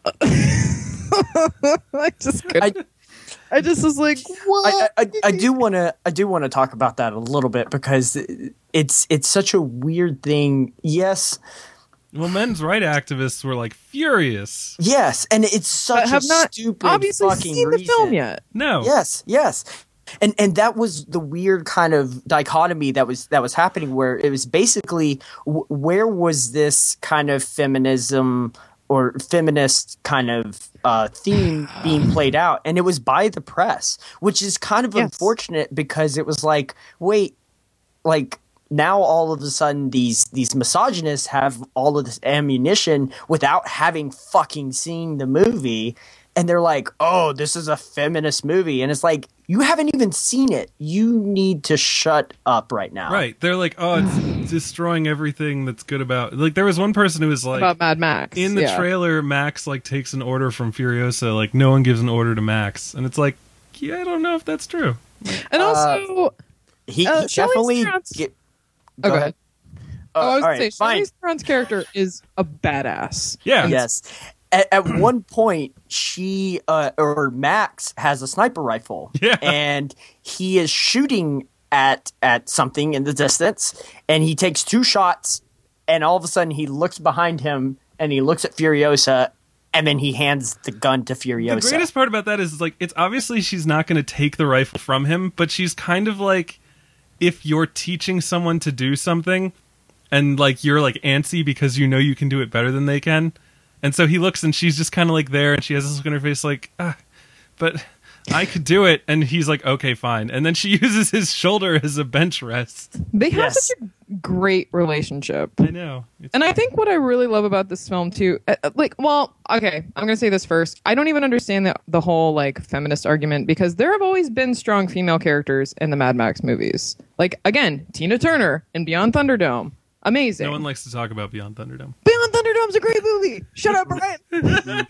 I just couldn't. I, just was like, what? I, I, I do want to I do want to talk about that a little bit because it's it's such a weird thing. Yes, Well, men's right activists were like furious. yes, and it's such I have a not stupid obviously fucking seen reason. the film yet. No. Yes, yes. And and that was the weird kind of dichotomy that was that was happening where it was basically w- where was this kind of feminism or feminist kind of uh, theme being played out, and it was by the press, which is kind of Yes. unfortunate because it was like, wait, like now all of a sudden these these misogynists have all of this ammunition without having fucking seen the movie, and they're like, oh, this is a feminist movie, and it's like, you haven't even seen it. You need to shut up right now. Right. They're like, oh, it's destroying everything that's good about. Like, there was one person who was like, About Mad Max. in the yeah. trailer, Max like takes an order from Furiosa. Like, no one gives an order to Max, and it's like, yeah, I don't know if that's true. And also, He, Uh, he Charlize definitely Theron's- get, oh, go go ahead. ahead. Uh, oh, I was all going right, to say, fine. Charlize Theron's character is a badass. Yeah. Yes. At, at one point, she uh, or Max has a sniper rifle, Yeah. and he is shooting at at something in the distance, and he takes two shots, and all of a sudden he looks behind him and he looks at Furiosa, and then he hands the gun to Furiosa. The greatest part about that is, like, it's obviously she's not going to take the rifle from him, but she's kind of like, if you're teaching someone to do something, and, like, you're, like, antsy because you know you can do it better than they can. And so he looks, and she's just kind of, like, there, and she has this look on her face like, ah, but I could do it. And he's like, okay, fine. And then she uses his shoulder as a bench rest. They have Yes. such a great relationship. I know. It's And I think what I really love about this film too, uh, uh, like, well, okay, I'm gonna say this first. I don't even understand the the whole like feminist argument because there have always been strong female characters in the Mad Max movies. Like again, Tina Turner in Beyond Thunderdome, amazing. No one likes to talk about Beyond Thunderdome. Beyond Thunderdome's a great movie. Shut up, Brian.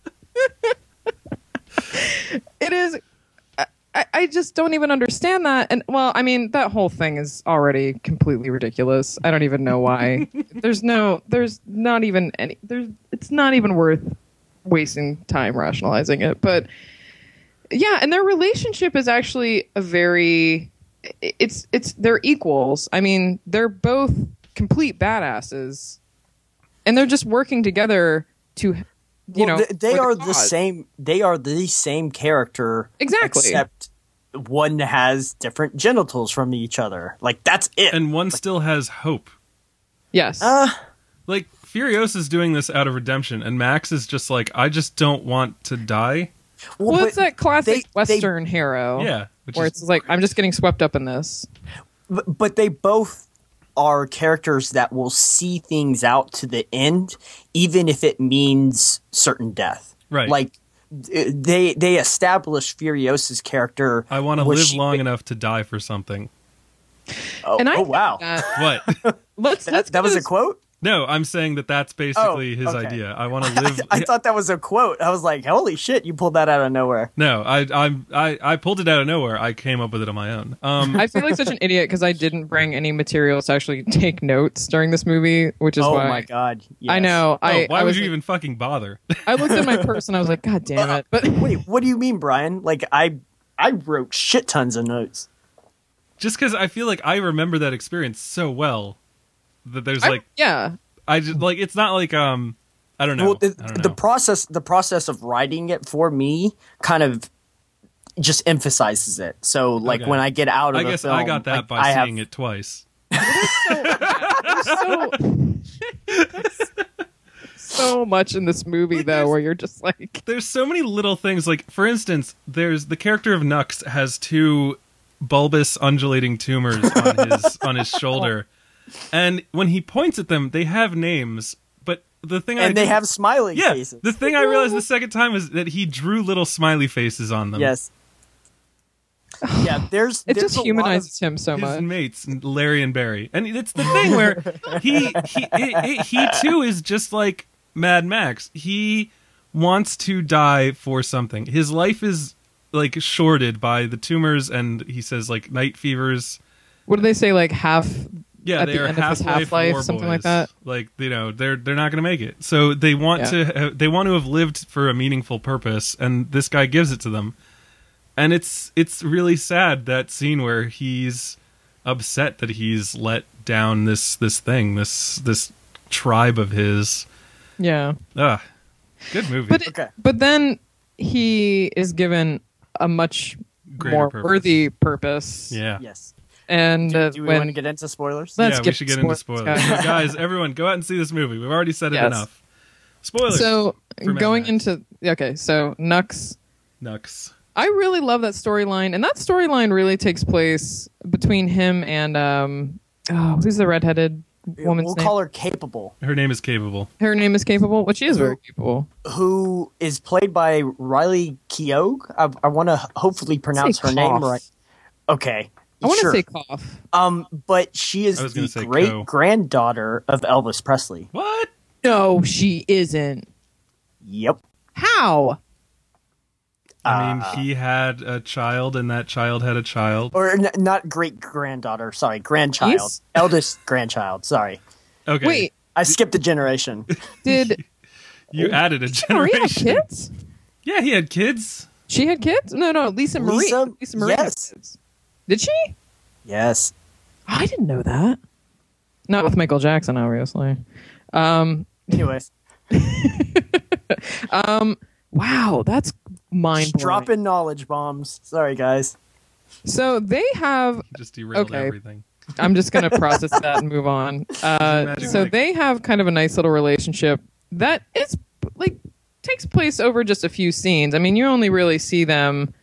It is. I, I just don't even understand that. And well, I mean, that whole thing is already completely ridiculous. I don't even know why. there's no, there's not even any, there's, it's not even worth wasting time rationalizing it. But yeah, and their relationship is actually a very, it's, it's, they're equals. I mean, they're both complete badasses and they're just working together to, you Well, know, th- they for are the the cause. same. They are the same character, Exactly. Except one has different genitals from each other. Like that's it. And one still has hope. Yes. uh, Like, Furiosa's doing this out of redemption, and Max is just like, I just don't want to die. well, Well, it's but that classic they- they- Western hero. Yeah. Which Where is it's like, I'm just getting swept up in this. But, but they both are characters that will see things out to the end, even if it means certain death. Right. Like they they establish Furiosa's character. I want to where live she- long enough to die for something. Oh, And I oh think wow, that- What? let's, that, let's that get was a this- quote. No, I'm saying that that's basically Oh, his okay. idea. I want to live. I thought that was a quote. I was like, holy shit, you pulled that out of nowhere. No, I, I'm, I, I pulled it out of nowhere. I came up with it on my own. Um, I feel like such an idiot because I didn't bring any materials to actually take notes during this movie, which is Oh why. my god! I yes. know. oh, I, why I would was you like- even fucking bother? I looked at my purse and I was like, God damn it! But Wait, what do you mean, Brian? Like I I wrote shit tons of notes. Just because I feel like I remember that experience so well that there's I- like, yeah, I just like, it's not like, um, I don't know. Well, the, I don't the know. process the process of writing it for me kind of just emphasizes it. So like Okay. when I get out of I the guess film, I got that like, by I have- seeing it twice. so so much in this movie though, where you're just like, There's so many little things. Like, for instance, there's the character of Nux has two bulbous undulating tumors on his on his shoulder, and when he points at them, they have names. But the thing I and they didn't- have smiling yeah, faces. the thing I realized the second time is that he drew little smiley faces on them. Yes. Yeah, there's it there's just a lot of- humanizes him so his much. mates, Larry and Barry, and it's the thing where he he it, it, he too is just like Mad Max. He wants to die for something. His life is like shorted by the tumors, and he says like night fevers. What do they say? Like half. Yeah, At they the are end of his halfway half-life, for something boys. like that? Like, you know, they're they're not going to make it. So they want Yeah. to they want to have lived for a meaningful purpose, and this guy gives it to them. And it's it's really sad, that scene where he's upset that he's let down this this thing, this this tribe of his. Yeah. Ah, good movie. But Okay. but then he is given a much Greater more purpose. worthy purpose. yeah. Yes. And Do, uh, do we when want to get into spoilers? Let's yeah, we get should get into spoilers, spoilers. guys. So guys, everyone, go out and see this movie. We've already said it Yes. enough. Spoilers. so for Mad going Max. into okay, so Nux. Nux. I really love that storyline, and that storyline really takes place between him and um, oh, who's the redheaded woman's we'll name? call her Capable, Her name is Capable. Her name is Capable. Well, she is very capable. who is played by Riley Keough. I, I want to hopefully pronounce Say her name Cough. right. Okay. I want to sure. say cough. Um, but she I is was gonna the say Co. great granddaughter of Elvis Presley. What? No, she isn't. Yep. How? I mean, Uh, he had a child, and that child had a child. Or n- not great granddaughter. Sorry, grandchild. He's- Eldest grandchild. Sorry, Okay. Wait, I skipped a generation. did You added a Maria have generation. kids? Yeah, he had kids. She had kids? No, no, Lisa Marie. Lisa- Lisa Marie had yes. kids. Did she? Yes. I didn't know that. Not with Michael Jackson, obviously. Um, Anyways, um, wow, that's mind blowing. Dropping knowledge bombs. Sorry, guys. So they have. Just derailed Okay. everything. I'm just going to process that and move on. Uh, Magic so Mike. they have kind of a nice little relationship that is like takes place over just a few scenes. I mean, you only really see them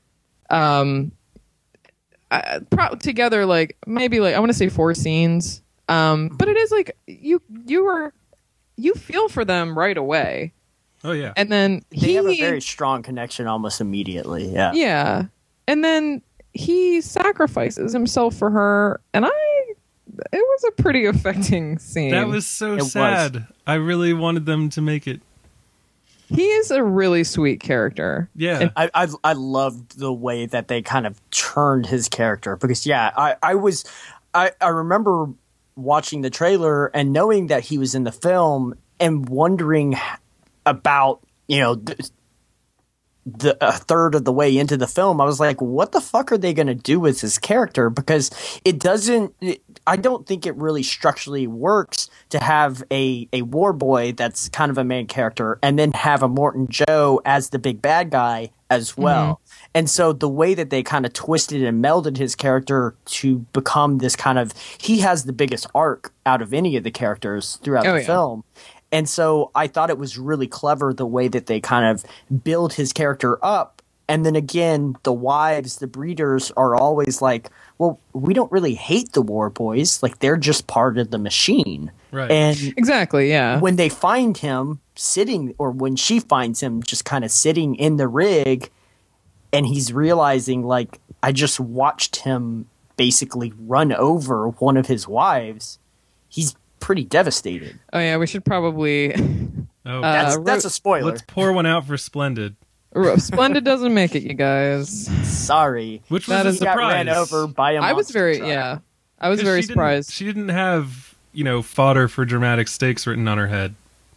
um uh, pro- together like maybe like I want to say four scenes. Um but it is like you you are you feel for them right away. Oh yeah. And then They he have a very strong connection almost immediately. Yeah. yeah. And then he sacrifices himself for her, and I it was a pretty affecting scene. That was so It was. sad. I really wanted them to make it. He is a really sweet character. Yeah. I, I I loved the way that they kind of turned his character because yeah, I, I was I, I remember watching the trailer and knowing that he was in the film and wondering about, you know, th- the a third of the way into the film, I was like, what the fuck are they going to do with his character? Because it doesn't, it, I don't think it really structurally works to have a, a war boy that's kind of a main character and then have a Morton Joe as the big bad guy as well. Mm-hmm. And so the way that they kind of twisted and melded his character to become this kind of, he has the biggest arc out of any of the characters throughout oh, the yeah. film. And so I thought it was really clever the way that they kind of build his character up. And then again, the wives, the breeders are always like, well, we don't really hate the war boys. Like, they're just part of the machine. Right. And Exactly, yeah. when they find him sitting, or when she finds him just kind of sitting in the rig, and he's realizing, like, I just watched him basically run over one of his wives, he's pretty devastated. Oh yeah, we should probably. Oh, That's, Uh, that's a spoiler. let's pour one out for Splendid, Splendid doesn't make it, you guys. Sorry. which was That a is- He got surprise. ran over by a I was monster very truck. yeah. I was 'Cause very she didn't- surprised. She didn't have, you know, fodder for dramatic stakes written on her head.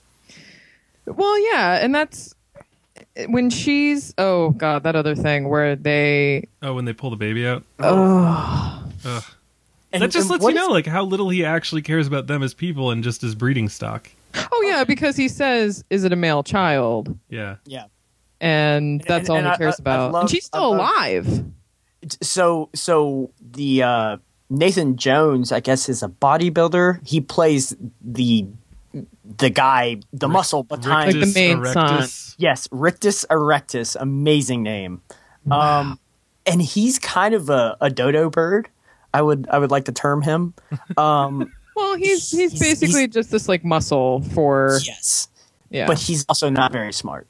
Well, yeah, and that's when she's oh god, that other thing where they Oh, when they pull the baby out. oh Ugh. And, That just and lets what you is- know, like, how little he actually cares about them as people and just as breeding stock. oh yeah, because he says, "Is it a male child?" Yeah. Yeah. And that's And- all and he I- cares I- I about. love- and she's still I love- alive. So, so the uh, Nathan Jones, I guess, is a bodybuilder. He plays the the guy, the muscle behind. Like the main Erectus. Yes, Rictus Erectus, amazing name. Um, and he's kind of a, a dodo bird. I would I would like to term him. Um, Well, he's he's He's- basically he's- just this like muscle for yes, yeah. but he's also not very smart.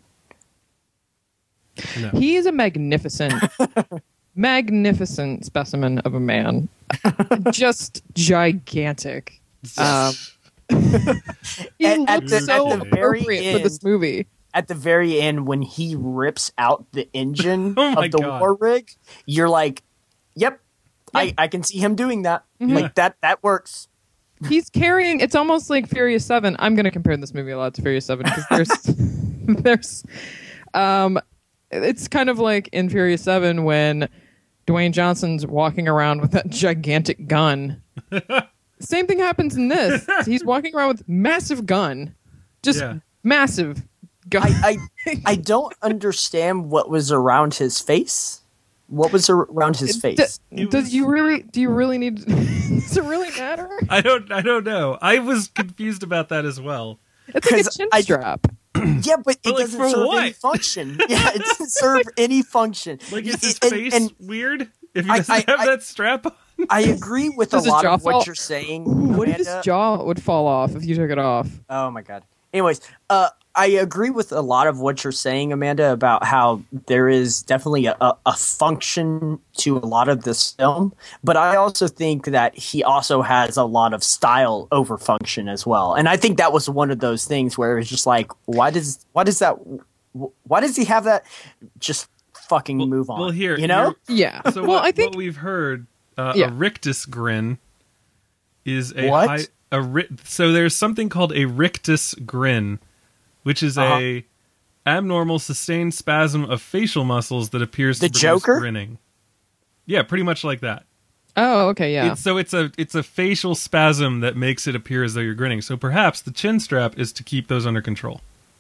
No. He is a magnificent, magnificent specimen of a man. Just gigantic. Um, he At- at looks the- so at the very appropriate for this end- movie. At the very end, when he rips out the engine Oh my of the God. war rig, you're like, "Yep, I, Yep. I can see him doing that. Mm-hmm. Like that that works." He's carrying. It's almost like Furious Seven. I'm going to compare this movie a lot to Furious Seven because there's, there's, um, it's kind of like in Furious Seven when Dwayne Johnson's walking around with that gigantic gun. Same thing happens in this. He's walking around with massive gun, just Yeah. massive gun. I, I I don't understand what was around his face. What was ar- around his face? D- It does was- you really? Do you really need? Does it really matter? I don't I don't know. I was confused about that as well. It's like a 'Cause chin I- strap. Yeah, but it But, like, doesn't for serve what? any function. Yeah, it doesn't serve any function. Like, is his And- face and weird if he I- doesn't I- have I- that strap on? I agree with a Does his lot jaw of what fall- you're saying. What if his Amanda. jaw would fall off if you took it off? Oh my god. Anyways, uh, I agree with a lot of what you're saying, Amanda, about how there is definitely a, a, a function to a lot of this film, but I also think that he also has a lot of style over function as well. And I think that was one of those things where it was just like, why does why does that why does he have that? Just fucking move on. Well, here, you know. you're- Yeah. So well, what, I think what we've heard, uh, Yeah. a rictus grin is a What? high, a ri- so there's something called a rictus grin, which is Uh-huh. a abnormal sustained spasm of facial muscles that appears The to produce Joker? grinning. Yeah, pretty much like that. Oh, okay, yeah. It's, so it's a it's a facial spasm that makes it appear as though you're grinning. So perhaps the chin strap is to keep those under control.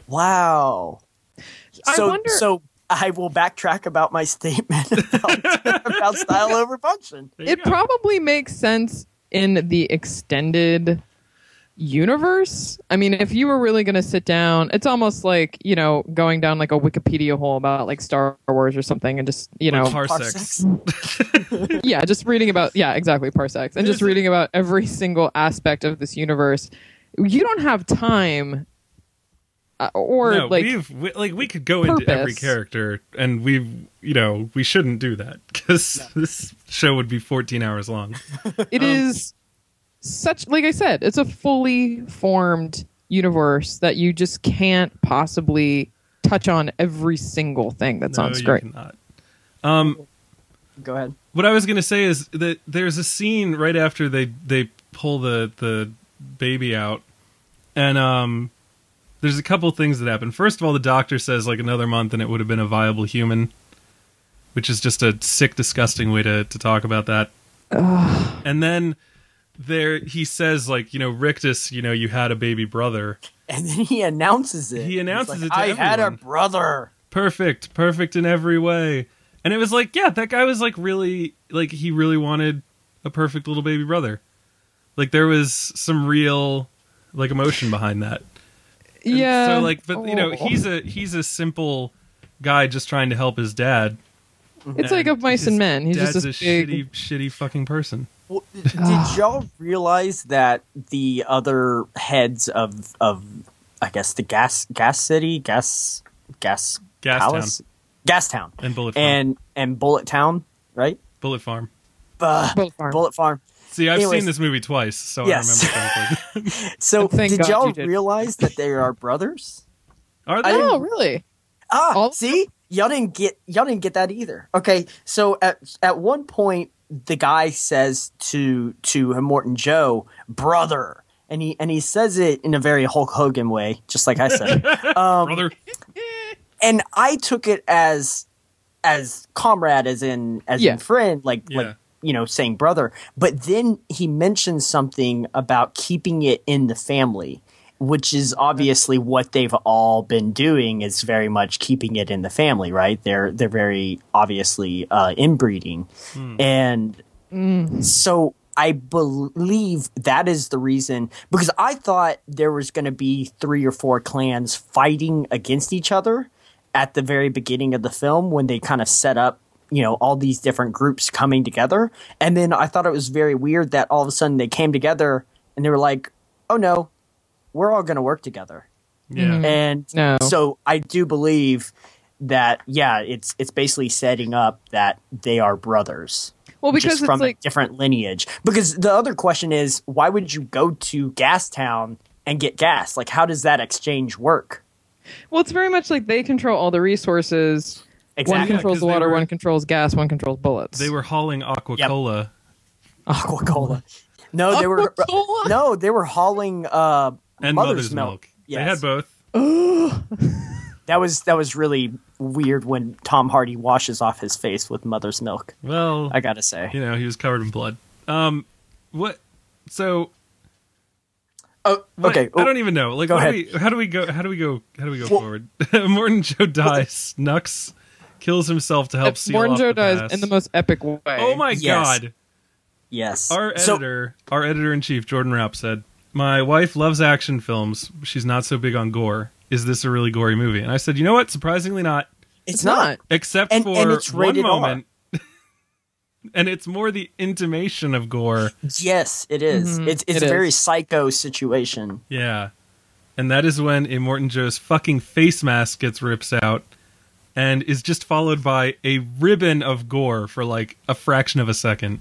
Wow. I So, wonder- so I will backtrack about my statement about, about style over function. There you It go. probably makes sense in the extended universe. I mean, if you were really going to sit down, it's almost like, you know, going down like a Wikipedia hole about like Star Wars or something and just, you know, Like parsecs. Parsecs. yeah, just reading about, yeah, exactly, parsecs. And just There's a- reading about every single aspect of this universe. You don't have time uh, or No, like, we've we, like we could go into every purpose. character, and we, you know, we shouldn't do that because this show would be fourteen hours long. it is such, like I said, it's a fully formed universe that you just can't possibly touch on every single thing that's no, on you screen. cannot. Um, Go ahead. what I was going to say is that there's a scene right after they they pull the the baby out, and um, there's a couple things that happen. First of all, the doctor says like another month and it would have been a viable human, which is just a sick, disgusting way to to talk about that. And then there he says like, you know, Rictus, you know, you had a baby brother. And then he announces it. He He's announces like, it to I had a everyone. brother. Perfect, perfect in every way. And it was like, yeah, that guy was like really, like he really wanted a perfect little baby brother. Like there was some real like emotion behind that. And Yeah. So like, but you know, Oh. he's a he's a simple guy just trying to help his dad. It's like of mice His and men. He's dad's just a this big. shitty, shitty fucking person. Well, did y'all realize that the other heads of of I guess the gas gas city gas gas Gastown. palace Gastown And Bullet Farm. and and Bullet Town, right? Bullet Farm. Uh, Bullet Farm. Bullet Farm. See, I've Anyways. seen this movie twice, so Yes. I remember correctly. So Thank did God y'all you did. realize that they are brothers? Are I they? didn't- Oh, really? Ah, All- see, y'all didn't get y'all didn't get that either. Okay, so at at one point, the guy says to to Morton Joe, "Brother," and he and he says it in a very Hulk Hogan way, just like I said. um, Brother. and I took it as as comrade, as in as Yeah. in friend, like Yeah. like you know, saying brother. But then he mentions something about keeping it in the family, which is obviously what they've all been doing, is very much keeping it in the family, right? They're they're very obviously uh, inbreeding, and so I believe that is the reason, because I thought there was going to be three or four clans fighting against each other at the very beginning of the film when they kind of set up, you know, all these different groups coming together. And then I thought it was very weird that all of a sudden they came together and they were like, oh no, we're all going to work together. Yeah. And No. so I do believe that, yeah, it's it's basically setting up that they are brothers. Well, because Just it's from like a different lineage. Because the other question is, why would you go to Gastown and get gas? Like, how does that exchange work? well, it's very much like they control all the resources. One Exactly. controls 'cause the they water, were- one controls gas, one controls bullets. They were hauling aqua cola. Aqua Cola. No, they were Aqua-Cola? no, they were hauling uh, And mother's, mother's, milk. Yes. They had both. That was that was really weird when Tom Hardy washes off his face with mother's milk. Well, I gotta say. you know, he was covered in blood. Um, what? So, Oh, what- okay. I don't even know. Like, Go what do ahead. we, how do we go? How do we go? How do we go Well- forward? Morton Joe dies. Nux kills himself to help seal Morton off Joe the dies pass. in the most epic way. Oh my Yes. god! Yes. Our So- editor, our editor in chief, Jordan Rapp, said, "My wife loves action films. She's not so big on gore. Is this a really gory movie?" And I said, "You know what? Surprisingly not. it's, It's not. not. Except And- for and it's one rated R. moment." And it's more the intimation of gore. Yes, it is. Mhm, It's it's it a very is. psycho situation. Yeah. And that is when a Morton Joe's fucking face mask gets ripped out and is just followed by a ribbon of gore for like a fraction of a second.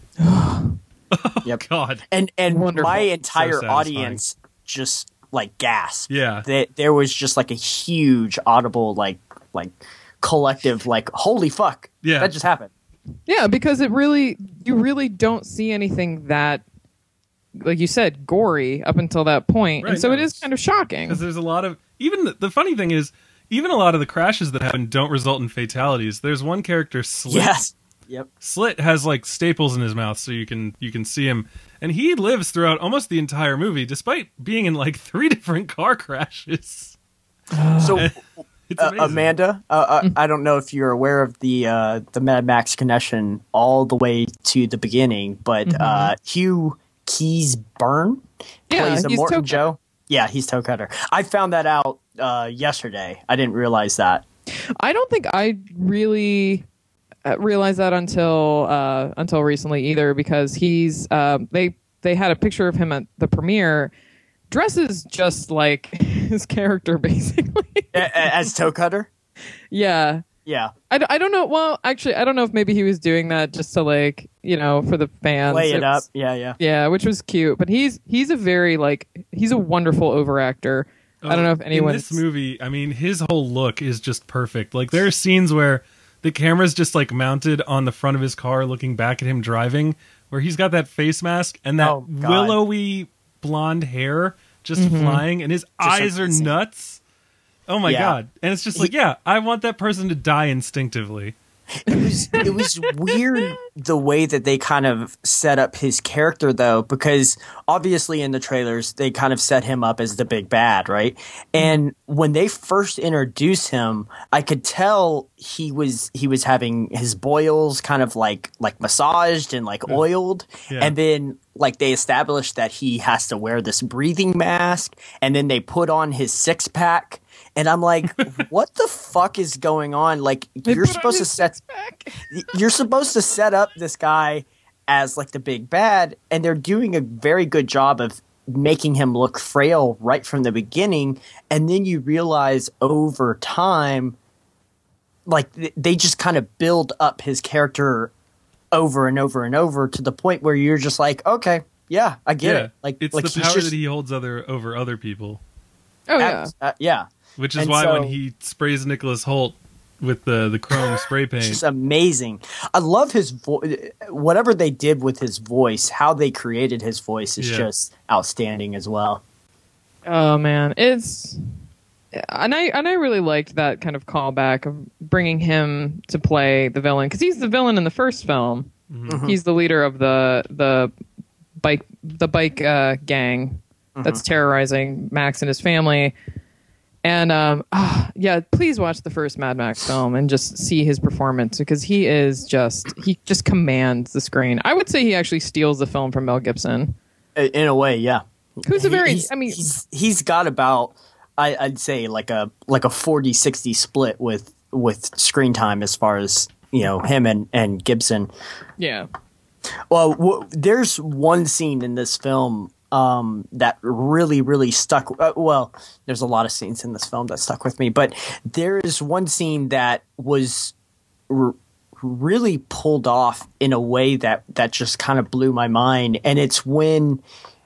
Yep. God. And and Wonderful. my So entire satisfying. audience just like gasped. Yeah. That there was just like a huge audible like like collective like holy fuck. Yeah. That just happened. Yeah, because it really, you really don't see anything that, like you said, gory up until that point. Right, and so no, it is it's- kind of shocking. Because there's a lot of even the, the funny thing is even a lot of the crashes that happen don't result in fatalities. There's one character, Slit. Yes. Yep. Slit has like staples in his mouth, so you can you can see him, and he lives throughout almost the entire movie, despite being in like three different car crashes. So, It's uh, amazing. Amanda, uh, uh, I don't know if you're aware of the uh, the Mad Max connection all the way to the beginning, but Mm-hmm. uh, Hugh Keys-Byrne Yeah, plays a he's Morton Toe Joe. Yeah, he's Toe Cutter. I found that out uh, yesterday. I didn't realize that. I don't think I really uh, realized that until uh, until recently either, because he's um, they they had a picture of him at the premiere, dresses just like his character basically. A- a- As Toe Cutter? Yeah. Yeah. I, d- I don't know. Well, actually, I don't know if maybe he was doing that just to like, you know, for the fans. Play it up. was- Yeah, yeah. Yeah, which was cute. But he's he's a very like he's a wonderful overactor. I don't know if anyone. In this movie, I mean, his whole look is just perfect. Like, there are scenes where the camera's just like mounted on the front of his car, looking back at him driving, where he's got that face mask and that Oh, God. willowy blonde hair just Mm-hmm. flying, and his eyes are amazing. nuts. Oh my Yeah. god! And it's just like, yeah, I want that person to die instinctively. It was it was weird the way that they kind of set up his character, though, because obviously in the trailers they kind of set him up as the big bad, right? And when they first introduced him, I could tell he was he was having his boils kind of like like massaged and like oiled, Yeah. and then like they established that he has to wear this breathing mask, and then they put on his six pack. And I'm like, what the fuck is going on? Like, you're put on supposed to his set you're supposed to set up this guy as like the big bad, and they're doing a very good job of making him look frail right from the beginning, and then you realize over time, like th- they just kind of build up his character over and over and over to the point where you're just like, okay, yeah, I get yeah, it. Like, it's like the he's power just, that he holds other over other people, Oh yeah. uh, yeah. which is And why so- when he sprays Nicholas Holt with the the chrome spray paint, Just amazing. I love his voice. Whatever they did with his voice, how they created his voice is Yeah. just outstanding as well. Oh man, it's and I and I really liked that kind of callback of bringing him to play the villain, because he's the villain in the first film. Mm-hmm. He's the leader of the the bike the bike uh, gang that's Mm-hmm. terrorizing Max and his family. And um, ah, yeah, please watch the first Mad Max film and just see his performance, because he is just he just commands the screen. I would say he actually steals the film from Mel Gibson, In a way, yeah. who's a very He's- I mean he's he's got about I, I'd say like a like a forty sixty split with with screen time as far as you know him and and Gibson. yeah. Well, w- there's one scene in this film um, that really, really stuck. Uh, well, there's a lot of scenes in this film that stuck with me, but there is one scene that was r- really pulled off in a way that that just kind of blew my mind, and it's when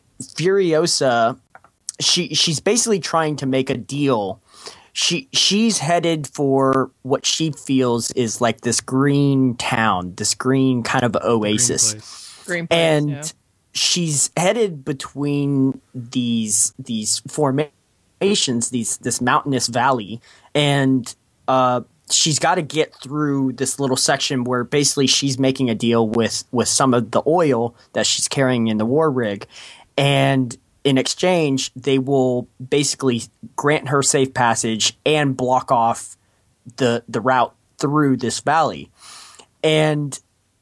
Furiosa, she she's basically trying to make a deal. She she's headed for what she feels is like this green town, this green kind of oasis, place. Green Place, and yeah. she's headed between these these formations, these this mountainous valley, and uh, she's got to get through this little section where basically she's making a deal with with some of the oil that she's carrying in the war rig, and in exchange, they will basically grant her safe passage and block off the the route through this valley. And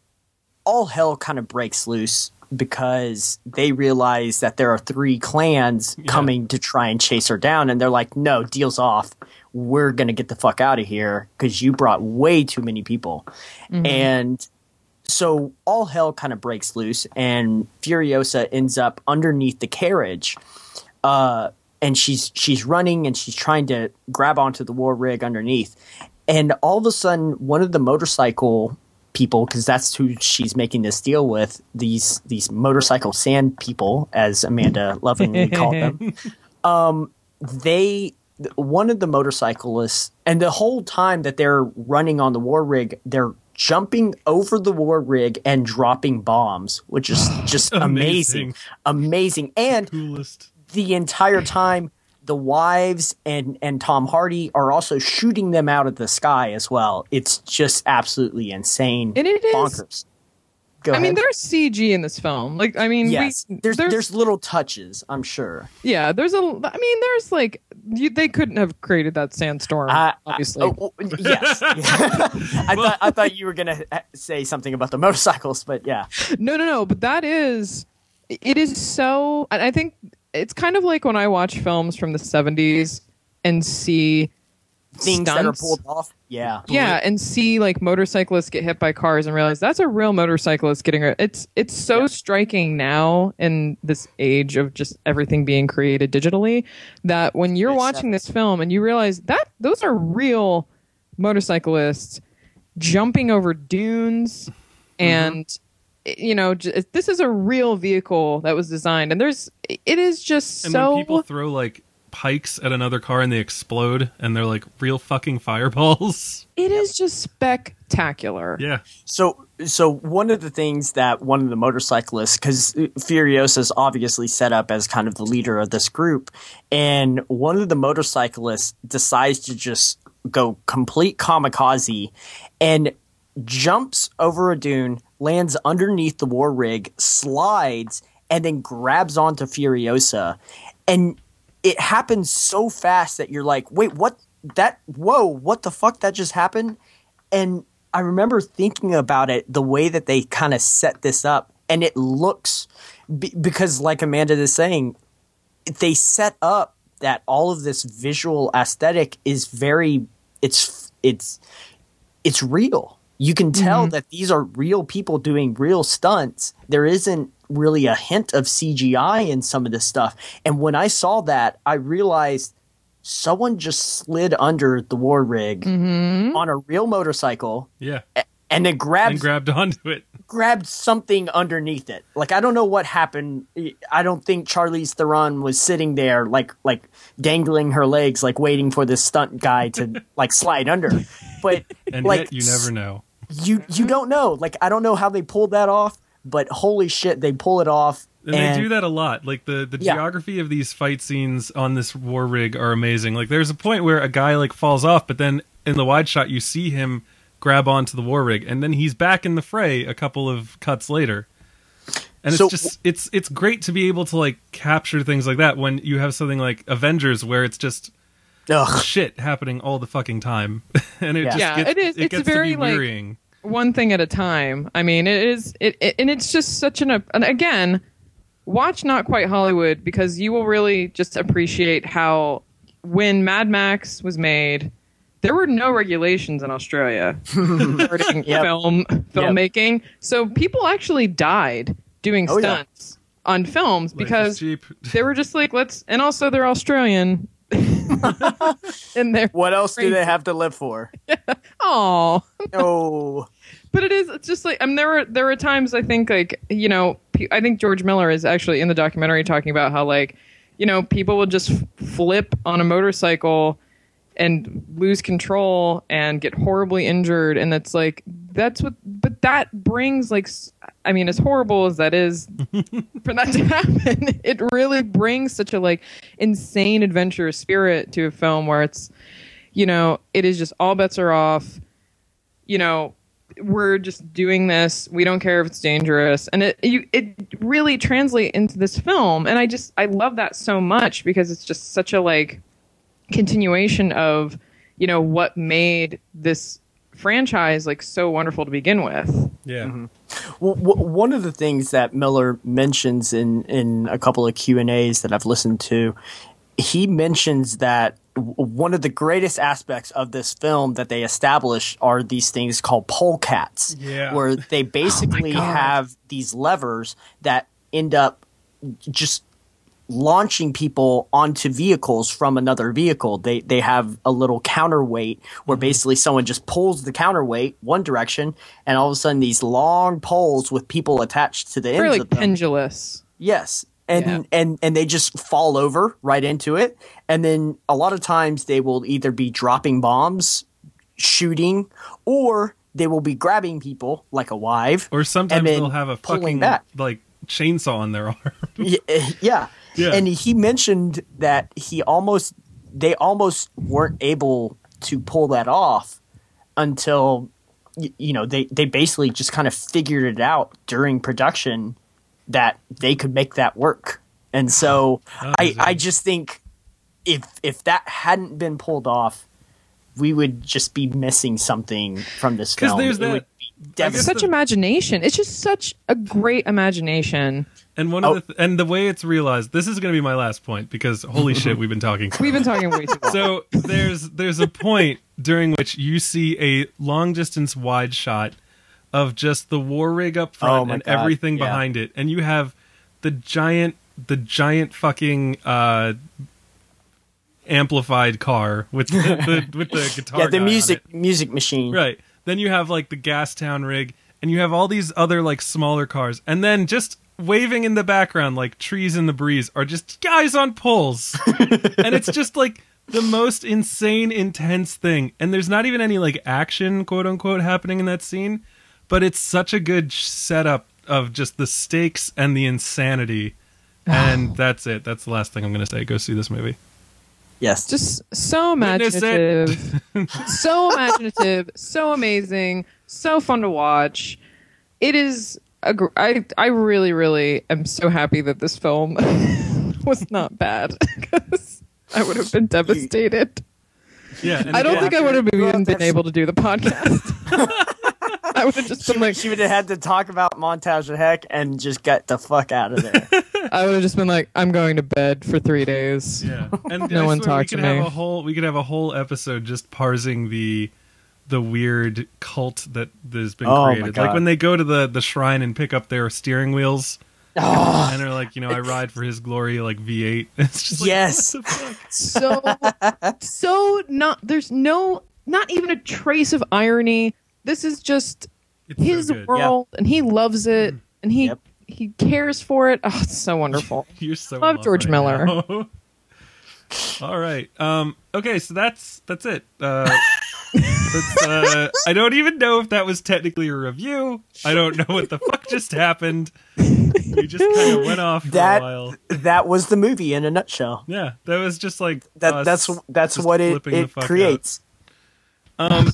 all hell kind of breaks loose because they realize that there are three clans coming to try and chase her down. And they're like, no, deal's off. We're going to get the fuck out of here because you brought way too many people. And so all hell kind of breaks loose, and Furiosa ends up underneath the carriage, uh, and she's she's running and she's trying to grab onto the war rig underneath, and all of a sudden, one of the motorcycle people, because that's who she's making this deal with, these these motorcycle sand people, as Amanda lovingly called them, um, they. One of the motorcyclists, and the whole time that they're running on the war rig, they're jumping over the war rig and dropping bombs, which is just amazing. Amazing. Amazing. And Coolest. the entire time, the wives and, and Tom Hardy are also shooting them out of the sky as well. It's just absolutely insane. And it is- bonkers. Go I mean, ahead. there's C G in this film. Like, I mean, yes, we, there's, there's little touches, I'm sure. yeah, there's a. I mean, there's like you, they couldn't have created that sandstorm, Uh, obviously. Uh, oh, yes. I thought I thought you were gonna say something about the motorcycles, but yeah. No, no, no. But that is, it is so. I think it's kind of like when I watch films from the seventies and see Things stunts. that are pulled off. Yeah. Yeah, and see like motorcyclists get hit by cars and realize that's a real motorcyclist getting hurt. It's it's so yeah. striking now in this age of just everything being created digitally that when you're it's watching this film and you realize that those are real motorcyclists jumping over dunes and mm-hmm. you know, j- this is a real vehicle that was designed, and there's it is just and so. When people throw like pikes at another car and they explode, and they're like real fucking fireballs. It is just spectacular. Yeah. So, so one of the things that one of the motorcyclists, because Furiosa is obviously set up as kind of the leader of this group, and one of the motorcyclists decides to just go complete kamikaze and jumps over a dune, lands underneath the war rig, slides, and then grabs onto Furiosa. And it happens so fast that you're like, wait, what? That, whoa, what the fuck? That just happened? And I remember thinking about it, the way that they kind of set this up. And it looks, be, because like Amanda is saying, they set up that all of this visual aesthetic is very, it's, it's, it's real. You can tell mm-hmm. that these are real people doing real stunts. There isn't really a hint of C G I in some of this stuff. And when I saw that, I realized someone just slid under the war rig mm-hmm. on a real motorcycle. Yeah. And then grabbed, and grabbed onto it. Grabbed something underneath it. Like, I don't know what happened. I don't think Charlize Theron was sitting there like like dangling her legs, like waiting for this stunt guy to like slide under. But and like, yet you never know. You you don't know. Like, I don't know how they pulled that off, but holy shit, they pull it off. And, and they do that a lot. Like, the, the yeah. geography of these fight scenes on this war rig are amazing. Like, there's a point where a guy, like, falls off, but then in the wide shot, you see him grab onto the war rig, and then he's back in the fray a couple of cuts later. And it's so, just, it's it's great to be able to, like, capture things like that when you have something like Avengers where it's just ugh. shit happening all the fucking time. And it yeah. just yeah, gets, it is. it it's gets very, to be wearying. Like, one thing at a time. I mean, it is, it, it and it's just such an, and again, watch Not Quite Hollywood, because you will really just appreciate how when Mad Max was made, there were no regulations in Australia regarding yep. film filmmaking. Yep. So people actually died doing oh, stunts yeah. on films Life because cheap. they were just like, let's, and also they're Australian. And they're what else crazy. do they have to live for? Oh, oh. But it is, it's just like, I mean, there were, there were times I think like, you know, I think George Miller is actually in the documentary talking about how like, you know, people would just flip on a motorcycle and lose control and get horribly injured. And that's like, that's what, but that brings like, I mean, as horrible as that is for that to happen, it really brings such a like insane adventurous spirit to a film where it's, you know, it is just all bets are off, you know, we're just doing this. We don't care if it's dangerous. And it you, it really translates into this film. And I just, I love that so much because it's just such a like continuation of, you know, what made this franchise like so wonderful to begin with. Yeah. Mm-hmm. Well, w- one of the things that Miller mentions in, in a couple of Q and A's that I've listened to, he mentions that one of the greatest aspects of this film that they establish are these things called polecats, yeah. where they basically oh have these levers that end up just launching people onto vehicles from another vehicle. They they have a little counterweight where mm-hmm. basically someone just pulls the counterweight one direction, and all of a sudden these long poles with people attached to the ends Very of them. pendulous. Yes. And, yeah. and and they just fall over right into it. And then a lot of times they will either be dropping bombs, shooting, or they will be grabbing people like a wife. Or sometimes they'll have a fucking back. like chainsaw on their arm. yeah, yeah. Yeah. And he mentioned that he almost they almost weren't able to pull that off until you know they, they basically just kind of figured it out during production that they could make that work. And so I, I just think if if that hadn't been pulled off, we would just be missing something from this 'Cause film. there's It that- would be I guess devastating. Such imagination. It's just such a great imagination. And one Oh. of the th- and the way it's realized, this is going to be my last point because holy shit, we've been talking. We've been talking way too long. So there's there's a point during which you see a long distance wide shot of just the war rig up Oh front my and God, everything yeah. behind it, and you have the giant the giant fucking uh, amplified car with the, the with the guitar. yeah, the guy on music it. music machine. Right. Then you have like the Gastown rig, and you have all these other like smaller cars, and then just waving in the background like trees in the breeze are just guys on poles, and it's just like the most insane, intense thing. And there's not even any like action, quote unquote, happening in that scene, but it's such a good sh- setup of just the stakes and the insanity. And that's it. That's the last thing I'm going to say. Go see this movie. Yes. Just so Witness it. imaginative, so imaginative, so amazing, so fun to watch. It is. A gr- I I really really am so happy that this film was not bad because I would have been devastated. Yeah. And I don't again- think I would have Well, even been that's- able to do the podcast. I would have just been like, she would have had to talk about Montage of Heck and just get the fuck out of there. I would have just been like, I'm going to bed for three days. Yeah, and No I one swear we talked to could have me. a whole we could have a whole episode just parsing the the weird cult that has been Oh my created. God. Like when they go to the the shrine and pick up their steering wheels, Oh, and they're like, you know, I ride for his glory, like V eight. It's just like, Yes. what the fuck? So, so not, there's no, not even a trace of irony. This is just It's his so good. world, and he loves it, and he Yep. he cares for it. Oh, it's so wonderful. You're so Love in George right Miller. now. All right. Um. Okay. So that's that's it. Uh, that's, uh, I don't even know if that was technically a review. I don't know what the fuck just happened. We just kind of went off for That- a while. that was the movie in a nutshell. Yeah, that was just like That us that's that's just what it, flipping the it fuck out. creates. Um.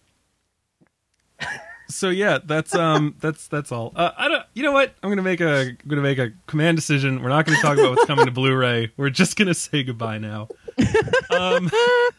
So yeah, that's um, that's that's all. Uh, I don't. You know what? I'm gonna make a I'm gonna make a command decision. We're not gonna talk about what's coming to Blu-ray. We're just gonna say goodbye now. Um.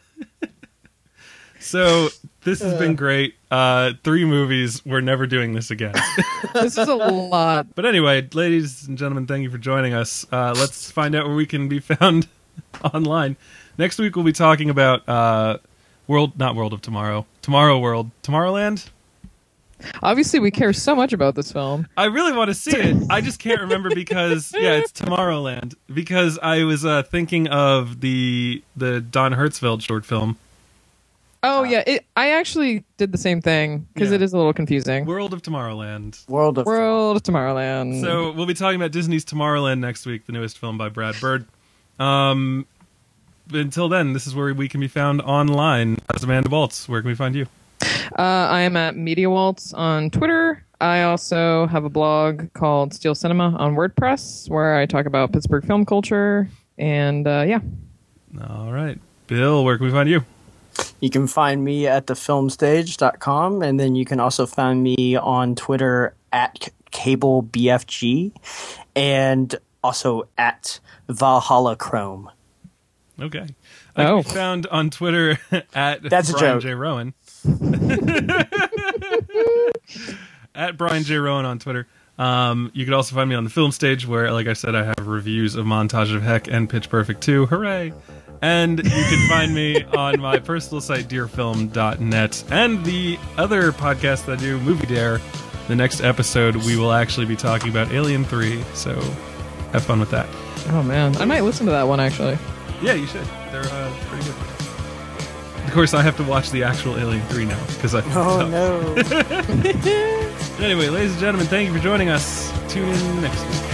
So this has been great. Uh, three movies. We're never doing this again. This is a lot. But anyway, ladies and gentlemen, thank you for joining us. Uh, let's find out where we can be found online. Next week we'll be talking about uh, World, not World of Tomorrow, Tomorrow World, Tomorrowland. Obviously, we care so much about this film. I really want to see it. I just can't remember because yeah, it's Tomorrowland. Because I was uh, thinking of the the Don Hertzfeld short film, Oh yeah, it, I actually did the same thing because Yeah. it is a little confusing. World of Tomorrowland. World of World of Tomorrowland. So we'll be talking about Disney's Tomorrowland next week, the newest film by Brad Bird. Um, but until then, this is where we can be found online. As Amanda Baltz, where can we find you? Uh, I am at Media Waltz on Twitter. I also have a blog called Steel Cinema on WordPress where I talk about Pittsburgh film culture. And uh, yeah, All right. Bill, where can we find you? You can find me at the film stage dot com, and then you can also find me on Twitter at Cable B F G and also at Valhalla Chrome. Okay. I can Oh. be found on Twitter at That's a Brian joke. J. Rowan. At Brian J. Rowan on Twitter. Um, you can also find me on the film stage where, like I said, I have reviews of Montage of Heck and Pitch Perfect two. Hooray! And you can find me on my personal site, dear film dot net, and the other podcast that I do, Movie Dare. The next episode, we will actually be talking about Alien three, so have fun with that. oh man, I might listen to that one actually. Yeah, you should. They're uh, pretty good. Of course, I have to watch the actual Alien three now, because I... Oh no. Anyway, ladies and gentlemen, thank you for joining us. Tune in next week.